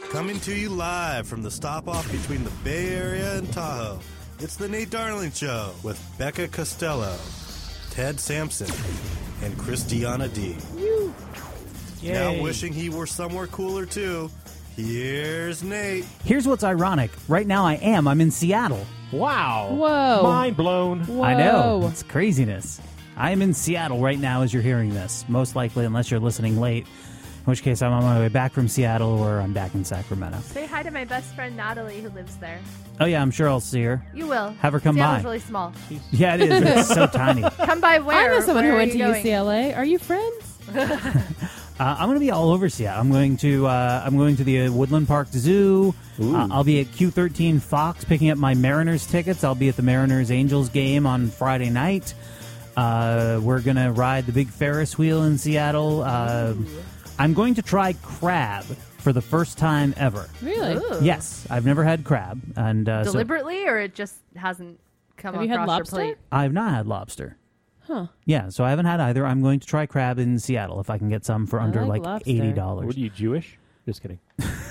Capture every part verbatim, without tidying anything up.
Coming to you live from the stop-off between the Bay Area and Tahoe, it's the Nate Darling Show with Becca Costello, Ted Sampson, and Christiana D. Woo. Now wishing he were somewhere cooler, too, here's Nate. Here's what's ironic. Right now I am. I'm in Seattle. Wow. Whoa. Mind blown. Whoa. I know. It's craziness. I am in Seattle right now as you're hearing this. Most likely, unless you're listening late. In which case, I'm on my way back from Seattle or I'm back in Sacramento. Say hi to my best friend Natalie who lives there. Oh, yeah, I'm sure I'll see her. You will. Have her come Seattle's by. really small. Yeah, it is. It's so tiny. Uh, Come by where? I know someone Where who are went to you U going? C L A. Are you friends? I'm going to be all over Seattle. I'm going to uh, I'm going to the uh, Woodland Park Zoo. Uh, I'll be at Q thirteen Fox picking up my Mariners tickets. I'll be at the Mariners-Angels game on Friday night. Uh, we're going to ride the big Ferris wheel in Seattle. Uh, I'm going to try crab for the first time ever. Really? Ooh. Yes, I've never had crab. and uh, so Deliberately, or it just hasn't come Have you across had lobster? your plate? I've not had lobster. Huh. Yeah, so I haven't had either. I'm going to try crab in Seattle if I can get some for I under like like lobster. eighty dollars. What are you, Jewish? Just kidding.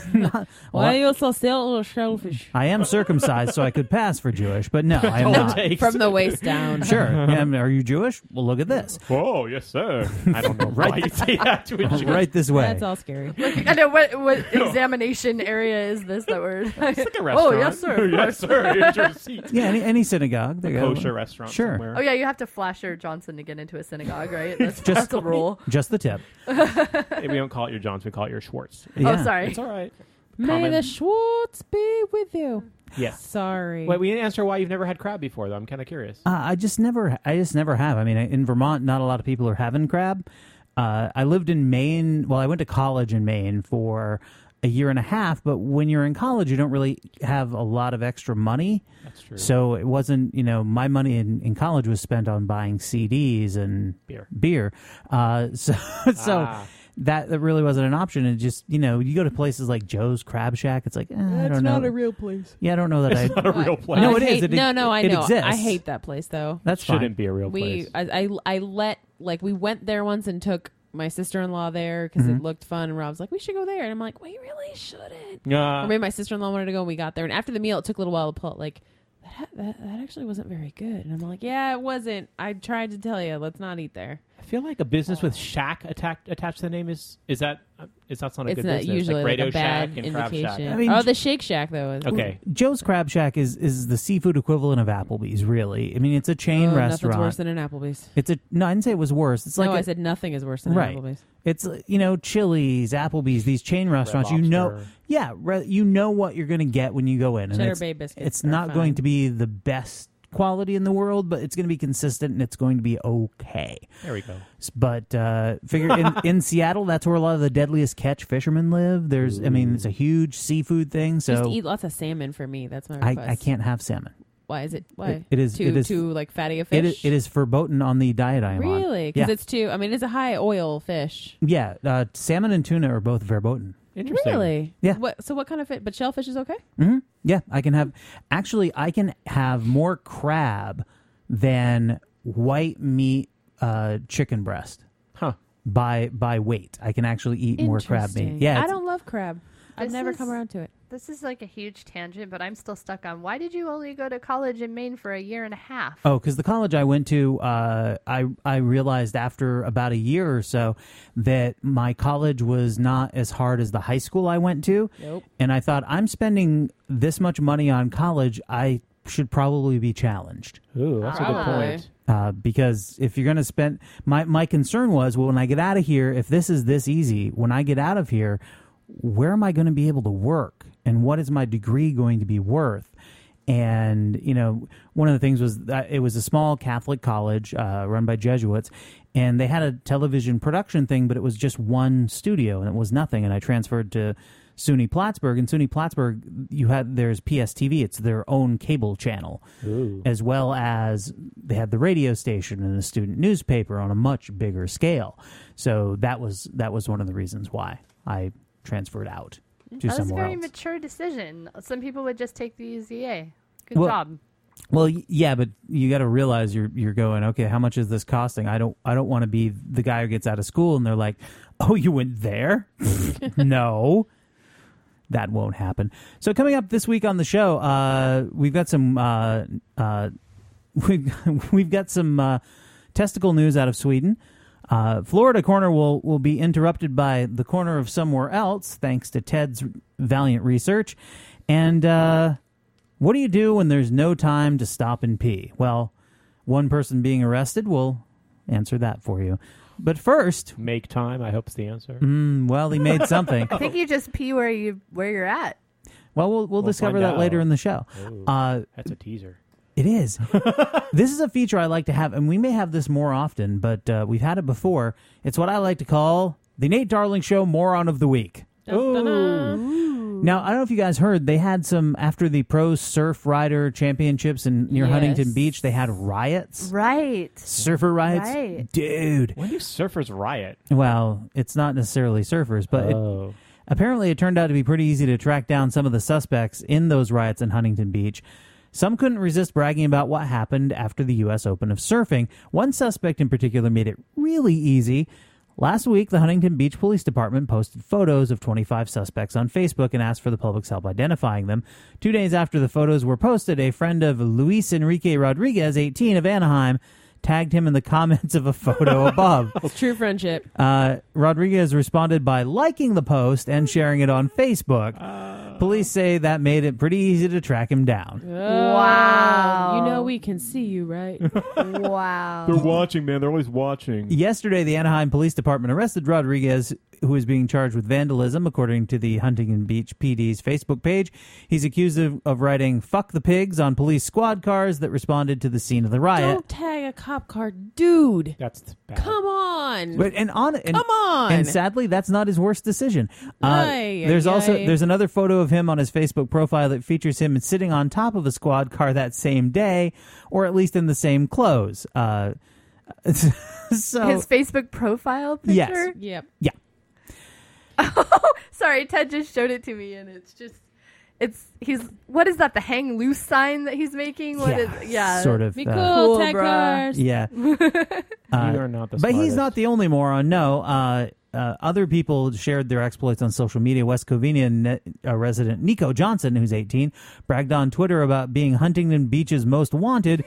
Why do you also sell little shellfish? I am circumcised, so I could pass for Jewish, but no, I am not. From the waist down. Sure. Um, are you Jewish? Well, look at this. Oh, yes, sir. I don't know why you say that to a Jew. Right this way. That's all scary. I know what what examination area is this that we're? It's like a Oh restaurant. yes, sir. of yes, course. sir. Here's your receipt. Yeah, any, any synagogue. There you go. Kosher restaurant Sure. somewhere. Oh yeah, you have to flash your Johnson to get into a synagogue, right? That's, Just- that's a rule. Just the tip. Hey, we don't call it your Johnson, we call it your Schwartz. Yeah. Oh, sorry. It's all right. May Common. the Schwartz be with you. Yes. Sorry. Wait, we didn't answer why you've never had crab before, though. I'm kind of curious. Uh, I just never, I just never have. I mean, in Vermont, not a lot of people are having crab. Uh, I lived in Maine. Well, I went to college in Maine for a year and a half. But when you're in college, you don't really have a lot of extra money. That's true. So it wasn't, you know, my money in, in college was spent on buying C Ds and Beer. Beer. Uh, so, so. Ah. That, that really wasn't an option. And just, you know, you go to places like Joe's Crab Shack. It's like, eh, I don't know. real place. Yeah, I don't know that I. It's not a real place. No, I it is. hate- It- no, no, I it know. exists. I hate that place, though. That's Shouldn't fine. be a real We, place. I, I, I let, like, we went there once and took my sister-in-law there because Mhm. it looked fun. And Rob's like, we should go there. And I'm like, we really shouldn't. Yeah. Or maybe my sister-in-law wanted to go and we got there. And after the meal, it took a little while to pull it. Like, that, ha- that, that actually wasn't very good. And I'm like, yeah, it wasn't. I tried to tell you, let's not eat there. I feel like a business with shack attacked, attached to the name is is that uh, is that's not a It's good not business. usually like like, Radio a bad Shack and Crab indication. Shack. I mean, oh, the Shake Shack, though. Is Okay. Joe's Crab Shack is, is the seafood equivalent of Applebee's, really. I mean, it's a chain oh, restaurant. Nothing's worse than an Applebee's. It's a no, I didn't say it was worse. It's like no, a- I said nothing is worse than Right. an Applebee's. it's uh, you know Chili's, Applebee's, these chain restaurants. You know, Lobster. yeah, re- you know what you're going to get when you go in. And Cheddar it's, Bay biscuits It's are not fine. going to be the best quality in the world, but it's going to be consistent and it's going to be okay. There we go. S- But uh, figure in, in Seattle, that's where a lot of the deadliest catch fishermen live. There's, I mean, it's a huge seafood thing. So Just eat lots of salmon for me. That's my I, request. I can't have salmon. Why is it? Why? It- it is- too it is- too like fatty a fish. It is, it is verboten on the diet I am on. really because Yeah. it's too. I mean, it's a high oil fish. Yeah, uh, salmon and tuna are both verboten. Interesting. Really? Yeah. What? So what kind of fish? But shellfish is okay. hmm Yeah, I can have. Actually, I can have more crab than white meat uh, chicken breast Huh. by by weight. I can actually eat more crab meat. Interesting. Yeah, I it's- don't love crab. I've This never is- come around to it. This is like a huge tangent, but I'm still stuck on why did you only go to college in Maine for a year and a half? Oh, because the college I went to, uh, I I realized after about a year or so that my college was not as hard as the high school I went to, Nope. and I thought I'm spending this much money on college, I should probably be challenged. Ooh, that's a good Probably. point. Uh, because if you're going to spend, my my concern was, well, when I get out of here, if this is this easy, when I get out of here, where am I going to be able to work, and what is my degree going to be worth? And you know, one of the things was that it was a small Catholic college uh, run by Jesuits, and they had a television production thing, but it was just one studio, and it was nothing. And I transferred to SUNY Plattsburgh, and SUNY Plattsburgh, you had there's P S T V, it's their own cable channel, Ooh. as well as they had the radio station and a student newspaper on a much bigger scale. So that was that was one of the reasons why I transferred out to That was a somewhere very else. mature decision. Some people would just take the easy A. Good Well, job. Well, y- yeah, but you got to realize you're you're going, okay, how much is this costing? I don't I don't want to be the guy who gets out of school and they're like, oh, you went there? No. that won't happen. So coming up this week on the show, uh, we've got some uh, uh, we've, we've got some uh, testicle news out of Sweden. Uh, Florida Corner will, will be interrupted by the corner of somewhere else, thanks to Ted's valiant research. And uh, what do you do when there's no time to stop and pee? Well, one person being arrested will answer that for you. But first, Make time, I hope is the answer. mm, well, he made something. I think you just pee where you where you're at. Well, we'll, we'll, We'll discover find that out. later in the show. Ooh, Uh, that's a teaser. It is. This is a feature I like to have, and we may have this more often, but uh, we've had it before. It's what I like to call the Nate Darling Show Moron of the Week. Dun-dun-dun. Now, I don't know if you guys heard, they had some, after the Pro Surf Rider Championships in near Yes. Huntington Beach, they had riots. Right. Surfer riots. Right. Dude. When do surfers riot? Well, it's not necessarily surfers, but it, oh. apparently it turned out to be pretty easy to track down some of the suspects in those riots in Huntington Beach. Some couldn't resist bragging about what happened after the U S Open of surfing. One suspect in particular made it really easy. Last week, the Huntington Beach Police Department posted photos of twenty-five suspects on Facebook and asked for the public's help identifying them. Two days after the photos were posted, a friend of Luis Enrique Rodriguez, eighteen, of Anaheim, tagged him in the comments of a photo above. It's true friendship. Uh, Rodriguez responded by liking the post and sharing it on Facebook. Police say that made it pretty easy to track him down. Wow. You know we can see you, right? Wow. watching, man. They're always watching. Yesterday, the Anaheim Police Department arrested Rodriguez, who is being charged with vandalism, according to the Huntington Beach P D's Facebook page. He's accused of, of writing "fuck the pigs" on police squad cars that responded to the scene of the riot. Don't tag a cop car, dude. That's bad. Come on. But and on and, Come on. and sadly, that's not his worst decision. Uh, Aye, there's aye, also aye. there's another photo of him on his Facebook profile that features him sitting on top of a squad car that same day, or at least in the same clothes. Uh, so His Facebook profile picture? Yes. Yep. yeah. Sorry, Ted just showed it to me, and it's just, it's, he's, what is that, the hang loose sign that he's making? What yeah, is, yeah. sort of. Be uh, cool, Cool, tag bruh. cars. Yeah. You Uh, are not the but he's smartest. not the only moron. No. Uh, uh, other people shared their exploits on social media. West Covina ne- uh, resident Nico Johnson, who's eighteen, bragged on Twitter about being Huntington Beach's most wanted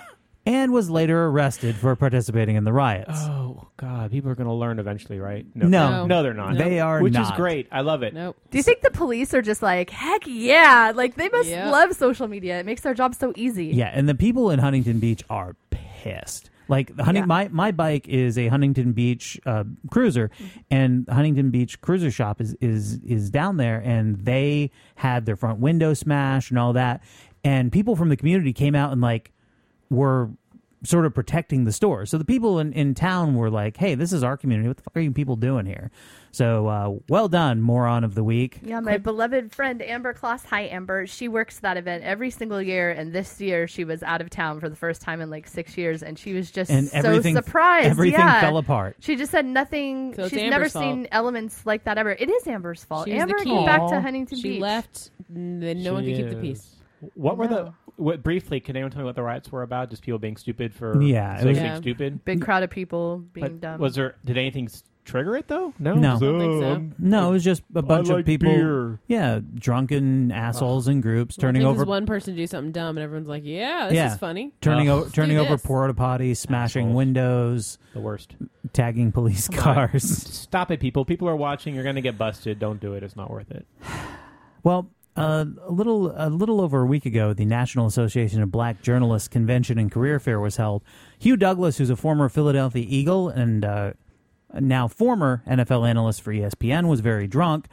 and was later arrested for participating in the riots. Oh, God. People are going to learn eventually, right? No. No. No, they're not. They are Which not. is great. I love it. Nope. Do you think the police are just like, heck yeah? Like, they must Yep. love social media. It makes their job so easy. Yeah, and the people in Huntington Beach are pissed. Like the Hunting, Yeah. my my bike is a Huntington Beach uh, cruiser, and Huntington Beach Cruiser Shop is is is down there, and they had their front window smashed and all that, and people from the community came out and like were sort of protecting the store. So the people in, in town were like, "Hey, this is our community. What the fuck are you people doing here?" So uh, well done, moron of the week. Yeah, my beloved friend Amber Kloss. Hi, Amber. She works that event every single year, and this year she was out of town for the first time in like six years, and she was just And so everything surprised. everything yeah. fell apart. She just said nothing. So it's She's Amber's never fault. seen elements like that ever. It is Amber's fault. She was the Amber key. came back Aw. to Huntington She Beach. left, and then no one She could keep the is. peace. What were No. the... What, briefly, can anyone tell me what the riots were about? Just people being stupid for... Yeah, it sake was- of being Yeah. stupid? Big crowd of people being But dumb. was there... Did anything s- trigger it, though? No? No. Just, I don't think "Oh, so. I'm- No, it was just a bunch like of people. beer." Yeah, drunken assholes in groups turning Well, it over, takes one person to do something dumb, and everyone's like, "Yeah, this Yeah. is funny." turning Ugh. over, turning do over this. porta potties, smashing Assholes. windows, The worst. tagging police Come on. cars. Stop it, people. People are watching. You're going to get busted. Don't do it. It's not worth it. Well, uh, a little a little over a week ago, the National Association of Black Journalists Convention and Career Fair was held. Hugh Douglas, who's a former Philadelphia Eagle and uh, now former N F L analyst for E S P N, was very drunk.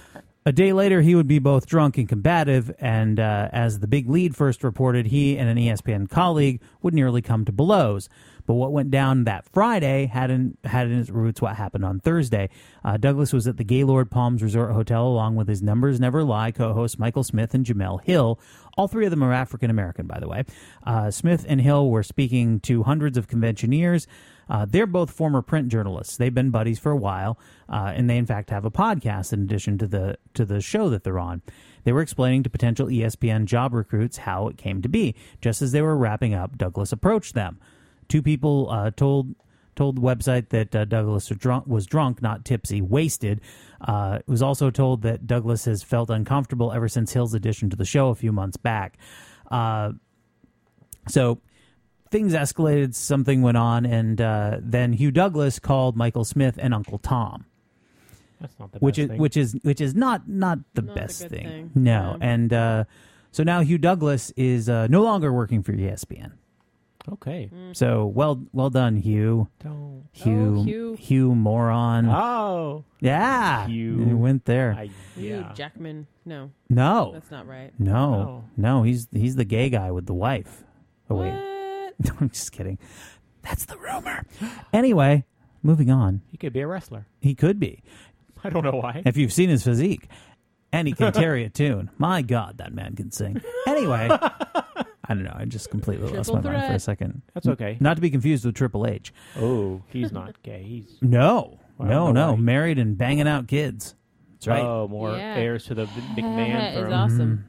A day later, he would be both drunk and combative, and uh, as the Big Lead first reported, he and an E S P N colleague would nearly come to blows. But what went down that Friday had in, had in its roots what happened on Thursday. Uh, Douglas was at the Gaylord Palms Resort Hotel along with his Numbers Never Lie co-hosts Michael Smith and Jamel Hill. All three of them are African-American, by the way. Uh, Smith and Hill were speaking to hundreds of conventioneers. Uh, they're both former print journalists. They've been buddies for a while, uh, and they, in fact, have a podcast in addition to the to the show that they're on. They were explaining to potential E S P N job recruits how it came to be. Just as they were wrapping up, Douglas approached them. Two people uh, told told the website that uh, Douglas was drunk, was drunk, not tipsy, wasted. Uh, it was also told that Douglas has felt uncomfortable ever since Hill's addition to the show a few months back. Uh, so things escalated, something went on, and uh, then Hugh Douglas called Michael Smith and Uncle Tom. That's not the which best is thing. which is which is not not the Not the best good thing. thing. No, Yeah. and uh, so now Hugh Douglas is uh, no longer working for E S P N. Okay. So well well done, Hugh. Don't. Hugh, Oh, Hugh. Hugh moron. Oh. Yeah, Hugh. you went there. I, Hugh yeah. Jackman. No, no, that's not right. no, No. no. He's he's the gay guy with the wife. Oh wait, What? I'm just kidding. That's the rumor. Anyway, moving on. He could be a wrestler. He could be. I don't know why. If you've seen his physique. And he can carry a tune. My God, that man can sing. Anyway, I don't know. I just completely lost my Triple mind for a threat. second. That's okay. Not to be confused with Triple H. Oh, he's not gay. He's No, Well, I no, don't know no. why. Married and banging out kids. That's right. Oh, more Yeah. heirs to the McMahon That is throne. awesome.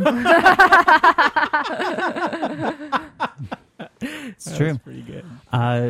It's That's true. pretty good. Uh,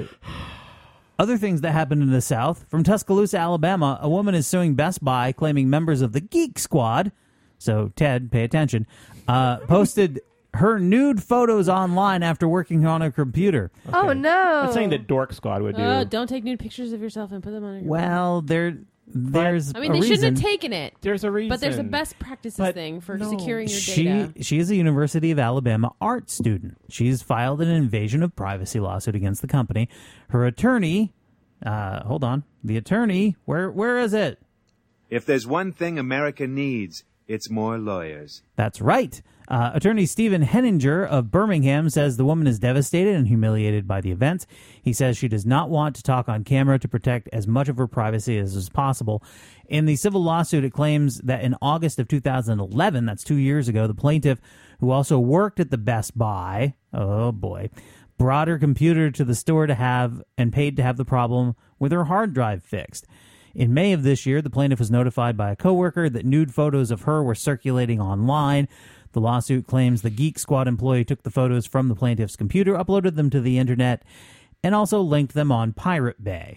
other things that happened in the South. From Tuscaloosa, Alabama, a woman is suing Best Buy, claiming members of the Geek Squad, so Ted, pay attention, uh, posted her nude photos online after working on her computer. Oh Okay. no! That's something that Dork Squad would do. Oh, don't take nude pictures of yourself and put them on your. Well, there, there's I mean, a they reason. shouldn't have taken it. There's a reason. But there's a best practices But thing for no. securing your She data. she is a University of Alabama art student. She's filed an invasion of privacy lawsuit against the company. Her attorney, uh, hold on, the attorney, where where is it? If there's one thing America needs, it's more lawyers. That's right. Uh, attorney Stephen Henninger of Birmingham says the woman is devastated and humiliated by the events. He says she does not want to talk on camera to protect as much of her privacy as is possible. In the civil lawsuit, it claims that in August of two thousand eleven, that's two years ago, the plaintiff, who also worked at the Best Buy, oh boy, brought her computer to the store to have and paid to have the problem with her hard drive fixed. In May of this year, the plaintiff was notified by a coworker that nude photos of her were circulating online. The lawsuit claims the Geek Squad employee took the photos from the plaintiff's computer, uploaded them to the internet, and also linked them on Pirate Bay.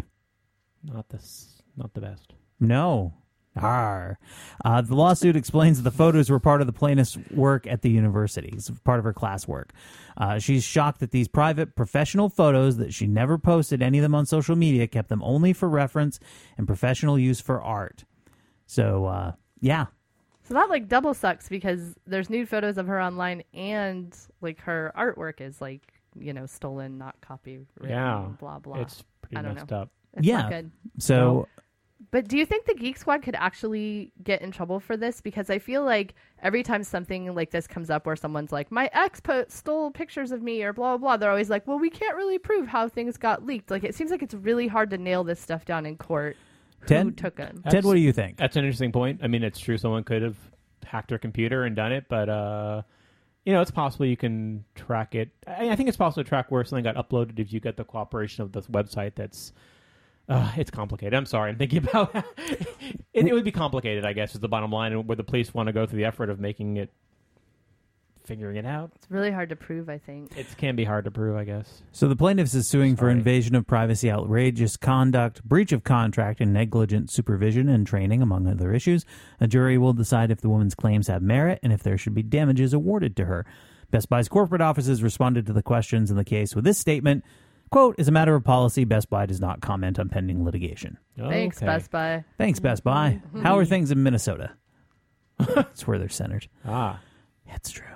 Not this. Not the best. No. Arr. Uh, the lawsuit explains that the photos were part of the plaintiff's work at the university. It's part of her classwork. Uh, she's shocked that these private, professional photos that she never posted any of them on social media, kept them only for reference and professional use for art. So, uh, yeah. So that like double sucks because there's nude photos of her online and like her artwork is like, you know, stolen, not copyrighted. Yeah. Blah blah. It's pretty I don't messed know. up. It's yeah. not good. So, But do you think the Geek Squad could actually get in trouble for this? Because I feel like every time something like this comes up where someone's like, my ex po- stole pictures of me or blah, blah, blah, they're always like, well, we can't really prove how things got leaked. Like, it seems like it's really hard to nail this stuff down in court. Who Ted? took them? Ted, what do you think? That's an interesting point. I mean, it's true someone could have hacked her computer and done it, but uh, you know, it's possible you can track it. I, I think it's possible to track where something got uploaded if you get the cooperation of this website. That's uh, it's complicated. I'm sorry. I'm thinking about it, it would be complicated, I guess, is the bottom line, and where the police want to go through the effort of making it, figuring it out. It's really hard to prove, I think. It can be hard to prove, I guess. So the plaintiffs is suing for Sorry. invasion of privacy, outrageous conduct, breach of contract, and negligent supervision and training, among other issues. A jury will decide if the woman's claims have merit and if there should be damages awarded to her. Best Buy's corporate offices responded to the questions in the case with this statement, quote, as a matter of policy, Best Buy does not comment on pending litigation. Thanks, Okay. Best Buy. Thanks, Best Buy. How are things in Minnesota? That's where they're centered. Ah, It's true.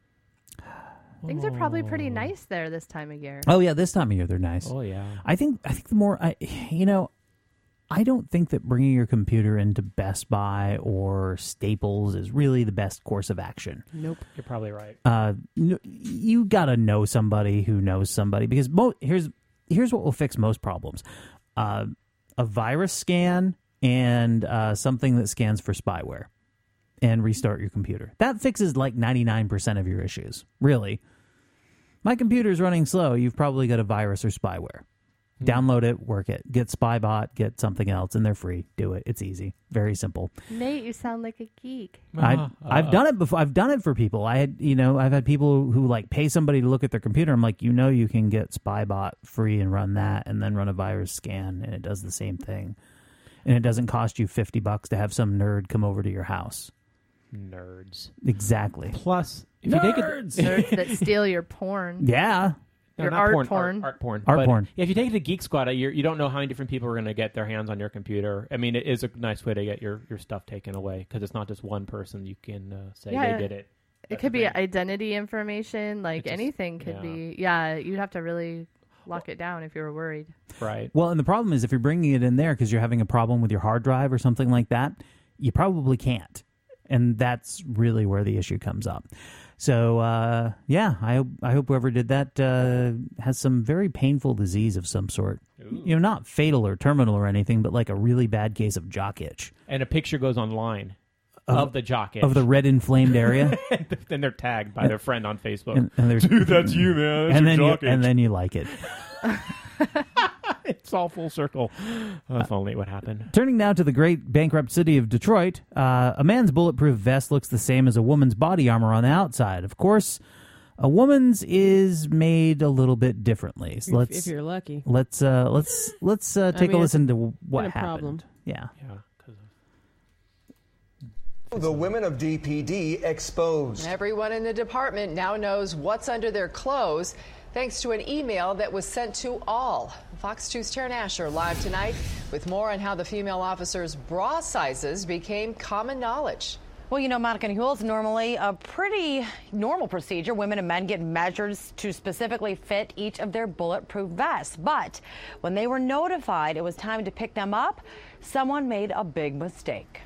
Things are probably pretty nice there this time of year. Oh, yeah, this time of year they're nice. oh yeah. I think I think the more I, you know, I don't think that bringing your computer into Best Buy or Staples is really the best course of action. Nope. You're probably right. Uh, n- you gotta know somebody who knows somebody because mo- here's here's what will fix most problems: uh, a virus scan and uh, something that scans for spyware, and restart your computer. That fixes like ninety-nine percent of your issues. Really, my computer's running slow. You've probably got a virus or spyware. Download it, work it. Get Spybot, get something else, and they're free. Do it. It's easy. Very simple. Nate, you sound like a geek. I, Uh, I've done it before. I've done it for people. I had, you know, I've had people who like pay somebody to look at their computer. I'm like, you know, you can get Spybot free and run that, and then run a virus scan, and it does the same thing, and it doesn't cost you fifty bucks to have some nerd come over to your house. Nerds. Exactly. Plus, if you take it, Nerds that steal your porn. Yeah. No, Your not art porn, porn. Art, art porn. Art But porn. If you take it to Geek Squad, you're, you don't know how many different people are going to get their hands on your computer. I mean, it is a nice way to get your, your stuff taken away because it's not just one person. You can uh, say Yeah. they did it. It That's could the be thing. identity information, like It just- anything could yeah. be. Yeah, you'd have to really lock it down if you were worried. Right. Well, and the problem is if you're bringing it in there because you're having a problem with your hard drive or something like that, you probably can't. And that's really where the issue comes up. So, uh, yeah, I hope, I hope whoever did that uh, has some very painful disease of some sort. Ooh. You know, not fatal or terminal or anything, but like a really bad case of jock itch. And a picture goes online of, Of- the jock itch. Of the red inflamed area. then they're tagged by their friend on Facebook. and, and there's, Dude, that's you, man. That's and your then you, jock itch. and then you like it. It's all full circle. Oh, if only what happened. Turning now to the great bankrupt city of Detroit, uh, a man's bulletproof vest looks the same as a woman's body armor on the outside. Of course, a woman's is made a little bit differently. So If- let's if you're lucky. let's uh, let's let's uh, take mean, a it's listen to what been a happened. problem. Yeah. Yeah. 'cause of- The women of D P D exposed. Everyone in the department now knows what's under their clothes thanks to an email that was sent to all. Fox two's Taryn Asher live tonight with more on how the female officers' bra sizes became common knowledge. Well, you know, Monica and Huel, is normally a pretty normal procedure. Women and men get measured to specifically fit each of their bulletproof vests. But when they were notified it was time to pick them up, someone made a big mistake.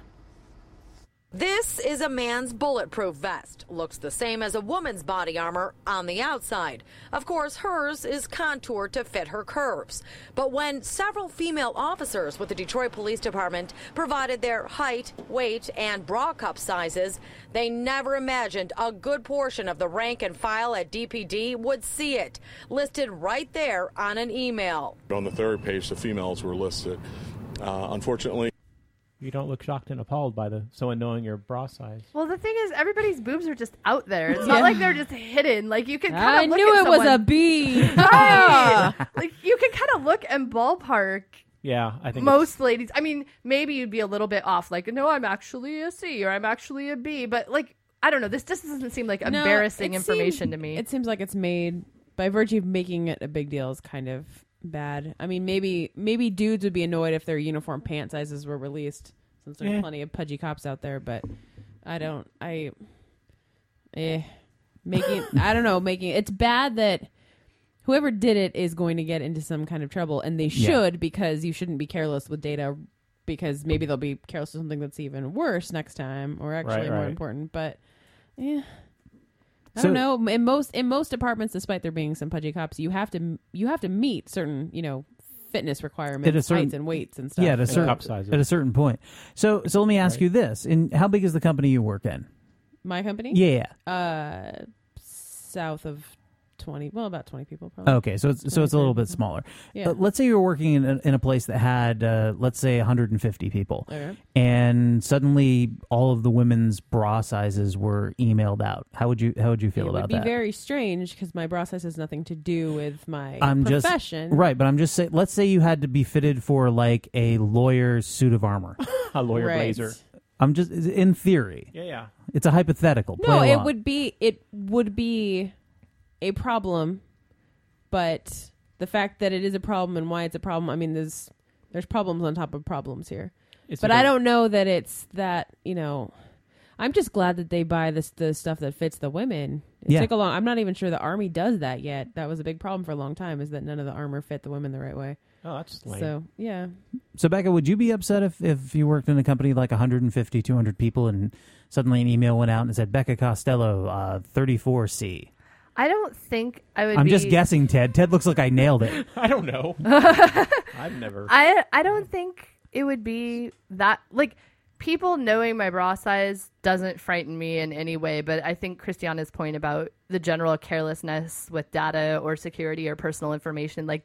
This is a man's bulletproof vest. Looks the same as a woman's body armor on the outside. Of course, hers is contoured to fit her curves. But when several female officers with the Detroit Police Department provided their height, weight, and bra cup sizes, they never imagined a good portion of the rank and file at D P D would see it, listed right there on an email. On the third page, the females were listed. Uh, unfortunately, You don't look shocked and appalled by the someone knowing your bra size. Well, the thing is, everybody's boobs are just out there. It's Yeah. not like they're just hidden. Like you can kind I of look knew at it was a someone- B. Right. Like you can kind of look and ballpark Yeah, I think most ladies. I mean, maybe you'd be a little bit off. Like, no, I'm actually a C or I'm actually a B. But like, I don't know. This just doesn't seem like No, embarrassing it information seems- to me. It seems like it's made by virtue of making it a big deal is kind of bad. I mean, maybe maybe dudes would be annoyed if their uniform pant sizes were released, since there's Yeah. plenty of pudgy cops out there. But I don't. I eh making. I don't know. Making it's bad that whoever did it is going to get into some kind of trouble, and they Yeah. should, because you shouldn't be careless with data, because maybe they'll be careless with something that's even worse next time, or actually Right, more right. important. But yeah. I So- don't know. In most in most departments, despite there being some pudgy cops, you have to you have to meet certain you know fitness requirements, At a certain- heights and weights and stuff. Yeah, at a And certain cup sizes. at a certain point. So so let me ask Right. you this: in how big is the company you work in? My company, Yeah. uh, south of twenty, well, about twenty people, probably. Okay, so it's so it's a little bit smaller. Yeah. Uh, let's say you're working in a, in a place that had, uh, let's say, one hundred fifty people, Okay. and suddenly all of the women's bra sizes were emailed out. How would you How would you feel it about would be that? very strange because my bra size has nothing to do with my I'm profession. just right, but I'm just saying. Let's say you had to be fitted for like a lawyer's suit of armor. a lawyer Right. blazer. I'm just in theory. Yeah, yeah. It's a hypothetical. Play No, it along. would be it would be a problem, but the fact that it is a problem and why it's a problem, I mean, there's there's problems on top of problems here. It's But a I very- don't know that it's that, you know, I'm just glad that they buy this the stuff that fits the women. It Yeah. took a long I'm not even sure the Army does that yet. That was a big problem for a long time, is that none of the armor fit the women the right way. Oh, that's lame. So yeah. So, Becca, would you be upset if, if you worked in a company like one hundred fifty, two hundred people and suddenly an email went out and it said, Becca Costello, uh, thirty-four C? I don't think I would. I'm be, just guessing, Ted. Ted looks like I nailed it. I don't know. I've never. I I don't think it would be that like people knowing my bra size doesn't frighten me in any way. But I think Christiana's point about the general carelessness with data or security or personal information, like that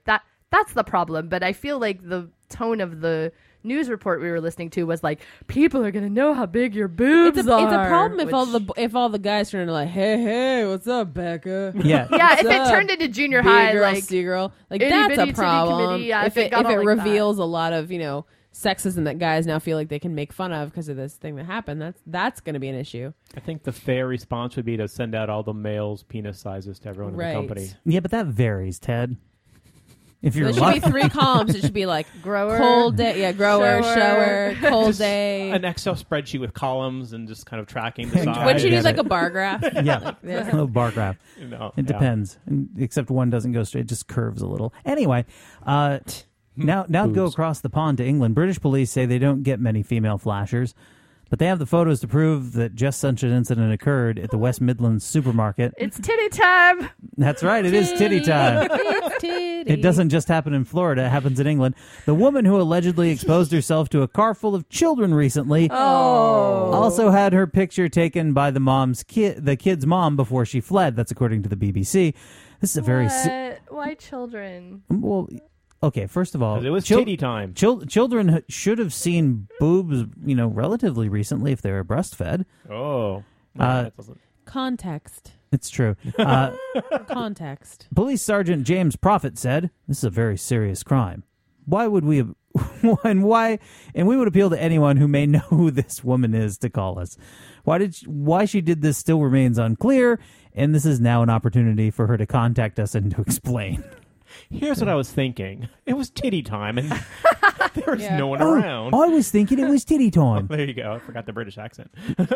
That's the problem. But I feel like the tone of the news report we were listening to was like, people are gonna know how big your boobs It's a, are. it's a problem if which- all the if all the guys turn into like, hey, hey, what's up, Becca? Yeah. yeah, What's if it up, turned into junior big high, girl, like C girl, like itty that's bitty a titty problem. committee, yeah, if if it it got if all it like that. reveals a lot of you know sexism that guys now feel like they can make fun of because of this thing that happened, that's that's going to be an issue. I think the fair response would be to send out all the males' penis sizes to everyone Right. in the company. Yeah, but that varies, Ted. If you're There should lucky. be three columns. It should be like Grower, cold day, yeah, grower, shower. shower, cold Just day. An Excel spreadsheet with columns and just kind of tracking the size. Wouldn't you get need like it. a bar graph? Yeah, Like a this? little bar graph. No, It yeah. depends, And- except one doesn't go straight; it just curves a little. Anyway, uh, now now go Boobs. across the pond to England. British police say they don't get many female flashers, but they have the photos to prove that just such an incident occurred at the West Midlands supermarket. It's titty time. That's right; it is titty time. It's titty. It doesn't just happen in Florida; it happens in England. The woman who allegedly exposed herself to a car full of children recently Oh. also had her picture taken by the mom's kid, the kid's mom, before she fled. That's according to the B B C. This is a very se- What? Why children? well. Okay, first of all, 'Cause it was chil- titty time. chil- children h- should have seen boobs, you know, relatively recently if they were breastfed. Oh. No, Uh, that doesn't. Context. It's true. Uh, Context. Police Sergeant James Prophet said, "This is a very serious crime. Why would we? And why? And we would appeal to anyone who may know who this woman is to call us. Why did? She, why she did this still remains unclear, and this is now an opportunity for her to contact us and to explain." Here's what I was thinking. It was titty time, and there was Yeah. no one Oh, around. I was thinking it was titty time. There you go. I forgot the British accent.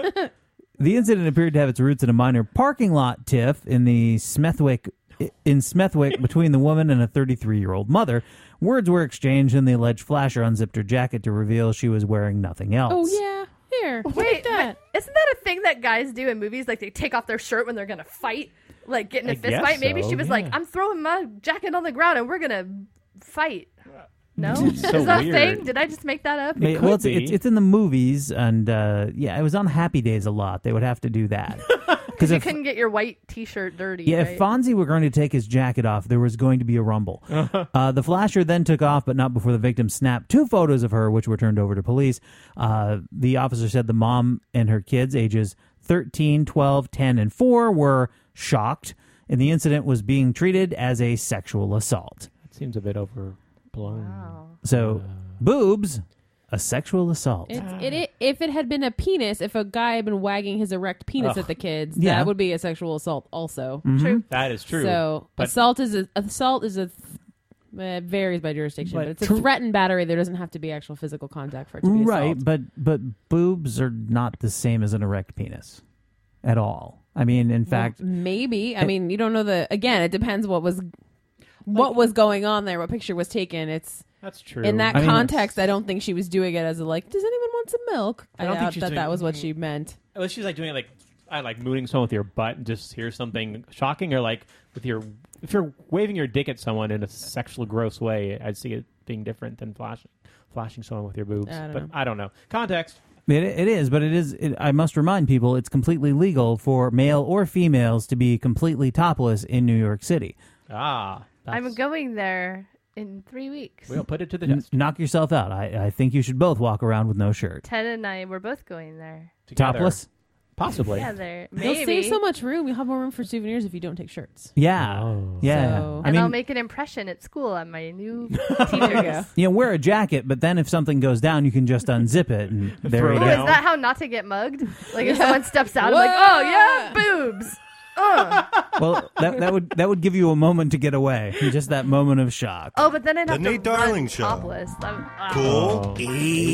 The incident appeared to have its roots in a minor parking lot tiff in the Smethwick in Smethwick between the woman and a thirty-three-year-old mother. Words were exchanged, and the alleged flasher unzipped her jacket to reveal she was wearing nothing else. Oh yeah. Here. Wait, Wait, that. but isn't that a thing that guys do in movies? Like they take off their shirt when they're gonna fight, like get in a I fist guess fight. Maybe so, she was yeah. like, "I'm throwing my jacket on the ground and we're gonna fight." No, It's so is that weird. a thing? Did I just make that up? May- could well, it's, be. it's it's in the movies, and uh, yeah, it was on Happy Days a lot. They would have to do that Because you if couldn't get your white T-shirt dirty. yeah, right? if Fonzie were going to take his jacket off, there was going to be a rumble. uh, the flasher then took off, but not before the victim snapped two photos of her, which were turned over to police. Uh, the officer said the mom and her kids, ages thirteen, twelve, ten, and four, were shocked, and the incident was being treated as a sexual assault. It seems a bit overblown. Wow. So, boobs, a sexual assault. It's, it, it if it had been a penis, if a guy had been wagging his erect penis Ugh. at the kids, Yeah. that would be a sexual assault also. True. That is true. So but assault is a assault is a th- uh, varies by jurisdiction, But but, it's a tr- threat and battery. There doesn't have to be actual physical contact for it to be Right, assault. but but boobs are not the same as an erect penis at all. I mean, in fact, Maybe. I it- mean, you don't know the. Again, it depends what was what was going on there. What picture was taken. It's that's true. in that I mean, context. I don't think she was doing it as a like. Does anyone want some milk? I I, don't think doubt she's that doing- that was what she meant. Unless she's like doing it like I like mooning someone with your butt and just hear something shocking, or like with your if you're waving your dick at someone in a sexual gross way, I'd see it being different than flashing flashing someone with your boobs. I don't but know. I don't know context. it, it is. But it is. It, I must remind people, it's completely legal for male or females to be completely topless in New York City. Ah, I'm that's- going there in three weeks. We'll put it to the N- test. knock yourself out. I, I think you should both walk around with no shirt. Ted and I, we're both going there. Together. Topless. Possibly. Together, You'll maybe. save so much room. You'll have more room for souvenirs if you don't take shirts. Yeah, Oh. yeah. So- I and mean, I'll make an impression at school on my new There you teachers. go. you know, wear a jacket, but then if something goes down, you can just unzip it and there Throw you it go. Oh, down. is that how not to get mugged? Like if someone steps out, I'm like, oh yeah, boobs. Uh. Well, that that would that would give you a moment to get away, just that moment of shock. Oh, but then I'd The have to Nate Darling run Show. topless. I'm- ah. Cool. Oh.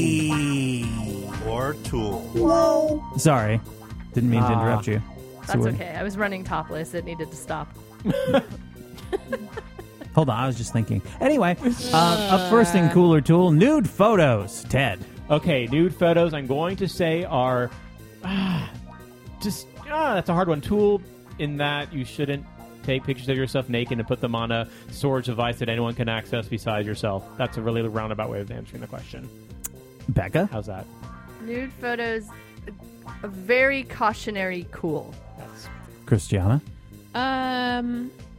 E or tool. Sorry, didn't mean to Ah. interrupt you. So That's we're- okay. I was running topless. It needed to stop. Hold on, I was just thinking. Anyway, uh, up first in Cooler Tool, nude photos. Ted. Okay, nude photos. I'm going to say are ah, just ah, that's a hard one. Tool in that you shouldn't take pictures of yourself naked and put them on a storage device that anyone can access besides yourself. That's a really roundabout way of answering the question. Becca. How's that? Nude photos, a very cautionary cool. That's Christiana. Um,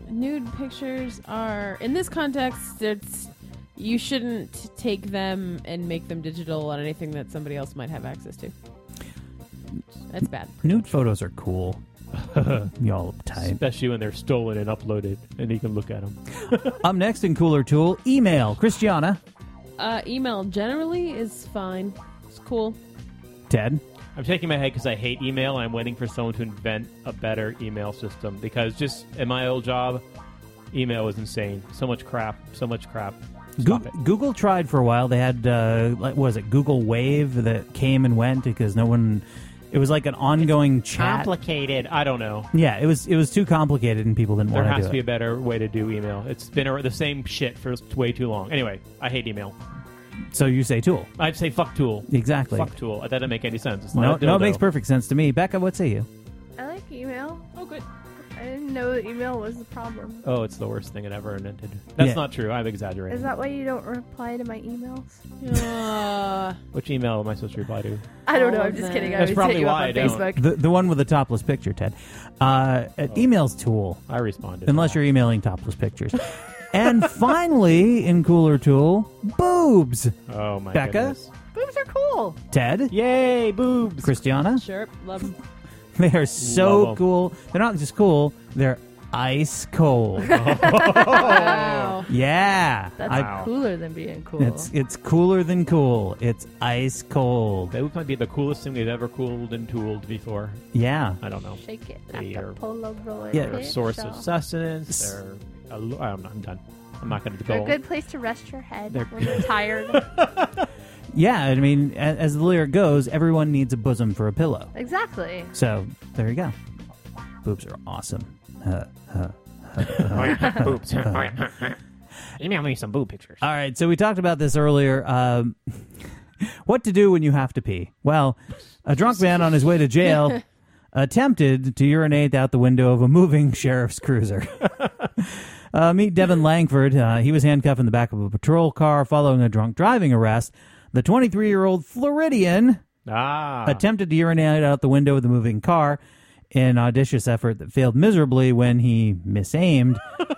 nude pictures are, in this context, it's you shouldn't take them and make them digital on anything that somebody else might have access to. That's bad. Nude photos are cool. Y'all uptight. Especially when they're stolen and uploaded, and you can look at them. Up next in Cooler Tool, email. Christiana. Uh, email generally is fine. It's cool. Ted. I'm shaking my head because I hate email, and I'm waiting for someone to invent a better email system. Because just in my old job, email was insane. So much crap. So much crap. Stop Go- it. Google tried for a while. They had, uh, like, what was it, Google Wave that came and went because no one... It was like an ongoing It's chat. Complicated. I don't know. Yeah, it was it was too complicated and people didn't There want to has do to be it. a better way to do email. It's been a, the same shit for way too long. Anyway, I hate email. So you say Tool. I'd say fuck Tool. Exactly. Fuck Tool. That doesn't make any sense. It's not No, a no, it dildo. makes perfect sense to me. Becca, what say you? I like email. Oh, good. I didn't know that email was the problem. Oh, it's the worst thing it ever invented. That's Yeah. not true. I'm exaggerating. Is that why you don't reply to my emails? Uh, Which email am I supposed to reply to? I don't know. All I'm of just them. kidding. I That's always probably hit you up why on I don't. Facebook. The the one with the topless picture, Ted. Uh, uh, Email's Tool. I responded. Unless you're emailing topless pictures. And finally, in Cooler Tool, boobs. Oh, my Becca? goodness. Boobs are cool. Ted? Yay, boobs. Christiana? sure. Love 'em. They are so Love 'em. cool. They're not just cool, they're ice cold. Wow. Yeah. That's I- cooler than being cool. It's it's cooler than cool. It's ice cold. That might be the coolest thing we've ever cooled and tooled before. Yeah. I don't know. Shake it They like a are- Polaroid. Yeah. They're a picture. source of sustenance. They're. A, lo- I'm, I'm done. I'm not going to They're go. a good place to rest your head They're- when you're tired. Yeah, I mean, a- as the lyric goes, everyone needs a bosom for a pillow. Exactly. So, there you go. Boobs are awesome. Uh, uh, Oh, yeah. Boobs. Oh, yeah. Email me some boob pictures. All right, so we talked about this earlier. Um, what to do when you have to pee? Well, a drunk man on his way to jail attempted to urinate out the window of a moving sheriff's cruiser. uh, meet Devin Langford. Uh, he was handcuffed in the back of a patrol car following a drunk driving arrest. The twenty-three-year-old Floridian Ah. attempted to urinate out the window of the moving car, an audacious effort that failed miserably when he misaimed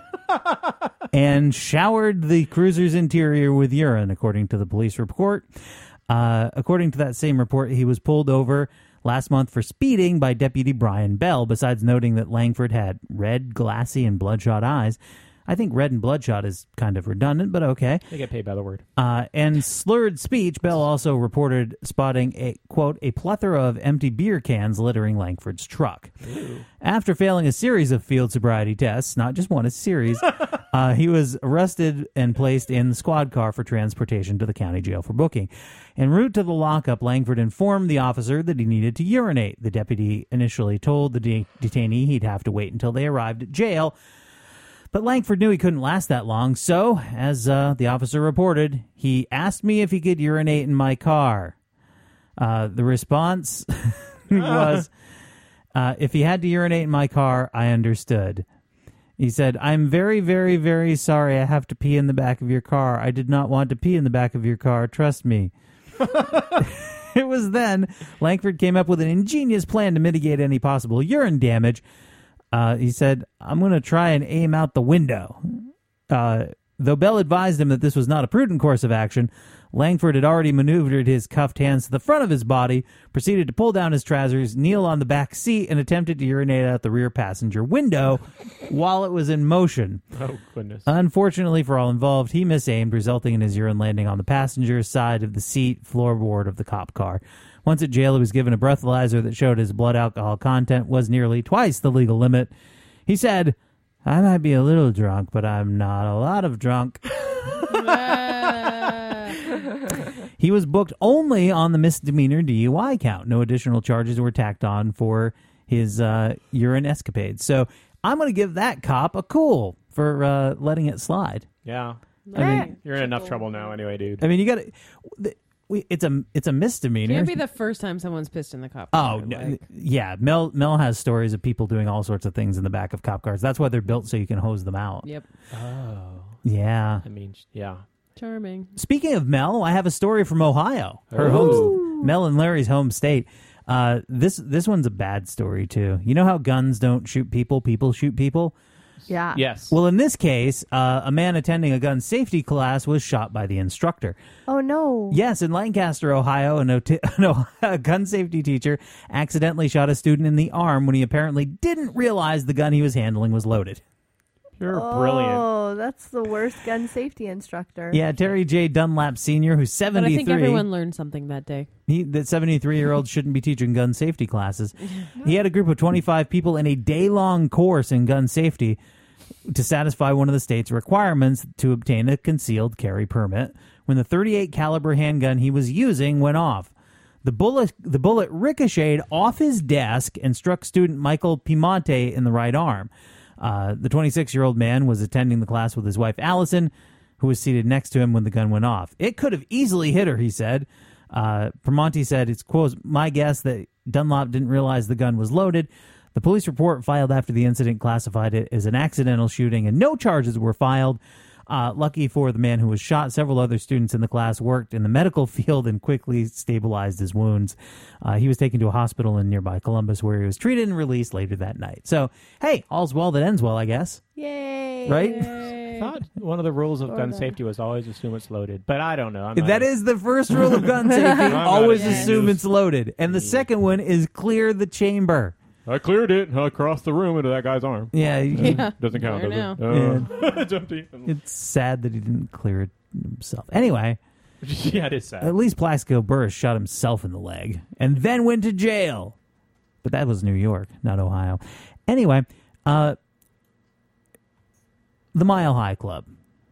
and showered the cruiser's interior with urine, according to the police report. Uh, according to that same report, he was pulled over last month for speeding by Deputy Brian Bell, besides noting that Langford had red, glassy, and bloodshot eyes. I think red and bloodshot is kind of redundant, but okay. They get paid by the word. Uh, and slurred speech. Bell also reported spotting a, quote, a plethora of empty beer cans littering Langford's truck. Ooh. After failing a series of field sobriety tests, not just one, a series, uh, he was arrested and placed in the squad car for transportation to the county jail for booking. En route to the lockup, Langford informed the officer that he needed to urinate. The deputy initially told the de- detainee he'd have to wait until they arrived at jail. But Langford knew he couldn't last that long, so, as uh, the officer reported, he asked me if he could urinate in my car. Uh, the response was, uh, if he had to urinate in my car, I understood. He said, I'm very, very, very sorry I have to pee in the back of your car. I did not want to pee in the back of your car, trust me. It was then Langford came up with an ingenious plan to mitigate any possible urine damage. Uh, he said, I'm going to try and aim out the window. Uh, though Bell advised him that this was not a prudent course of action, Langford had already maneuvered his cuffed hands to the front of his body, proceeded to pull down his trousers, kneel on the back seat, and attempted to urinate out the rear passenger window while it was in motion. Oh, goodness. Unfortunately for all involved, he misaimed, resulting in his urine landing on the passenger side of the seat floorboard of the cop car. Once at jail, he was given a breathalyzer that showed his blood alcohol content was nearly twice the legal limit. He said, I might be a little drunk, but I'm not a lot of drunk. He was booked only on the misdemeanor D U I count. No additional charges were tacked on for his uh, urine escapades. So I'm going to give that cop a cool for uh, letting it slide. Yeah. I mean, You're in enough trouble now anyway, dude. I mean, you got to... It's a it's a misdemeanor. Can't be the first time someone's pissed in the cop Oh, car. no, like- yeah. Mel Mel has stories of people doing all sorts of things in the back of cop cars. That's why they're built so you can hose them out. Yep. Oh. Yeah. I mean, yeah. Charming. Speaking of Mel, I have a story from Ohio. Her Ooh. home, Mel and Larry's home state. Uh, this this one's a bad story too. You know how guns don't shoot people, people shoot people. Yeah. Yes. Well, in this case, uh, a man attending a gun safety class was shot by the instructor. Oh, no. Yes, in Lancaster, Ohio, an oti- no, a gun safety teacher accidentally shot a student in the arm when he apparently didn't realize the gun he was handling was loaded. You're oh, brilliant. Oh, that's the worst gun safety instructor. Yeah, Terry J. Dunlap Senior, who's But I seventy-three. think everyone learned something that day. He, that seventy-three-year-old shouldn't be teaching gun safety classes. He had a group of twenty-five people in a day-long course in gun safety to satisfy one of the state's requirements to obtain a concealed carry permit when the thirty-eight caliber handgun he was using went off. The bullet, the bullet ricocheted off his desk and struck student Michael Piemonte in the right arm. Uh, the twenty-six-year-old man was attending the class with his wife, Allison, who was seated next to him when the gun went off. It could have easily hit her, he said. Uh, Piemonte said, it's, quote, my guess that Dunlop didn't realize the gun was loaded. The police report filed after the incident classified it as an accidental shooting, and no charges were filed. Uh, lucky for the man who was shot, several other students in the class worked in the medical field and quickly stabilized his wounds. Uh, he was taken to a hospital in nearby Columbus where he was treated and released later that night. So, hey, all's well that ends well, I guess. Yay. Right? I thought one of the rules of gun safety was always assume it's loaded, but I don't know. I'm not That a- is the first rule of gun safety. I'm not Always a assume genius. it's loaded. And the second one is clear the chamber. I cleared it. I crossed the room into that guy's arm. Yeah. Yeah. Doesn't count, There does now. it? Uh, it's empty. It's sad that he didn't clear it himself. Anyway, Yeah, it is sad. at least Plaxico Burress shot himself in the leg and then went to jail. But that was New York, not Ohio. Anyway, uh, the Mile High Club.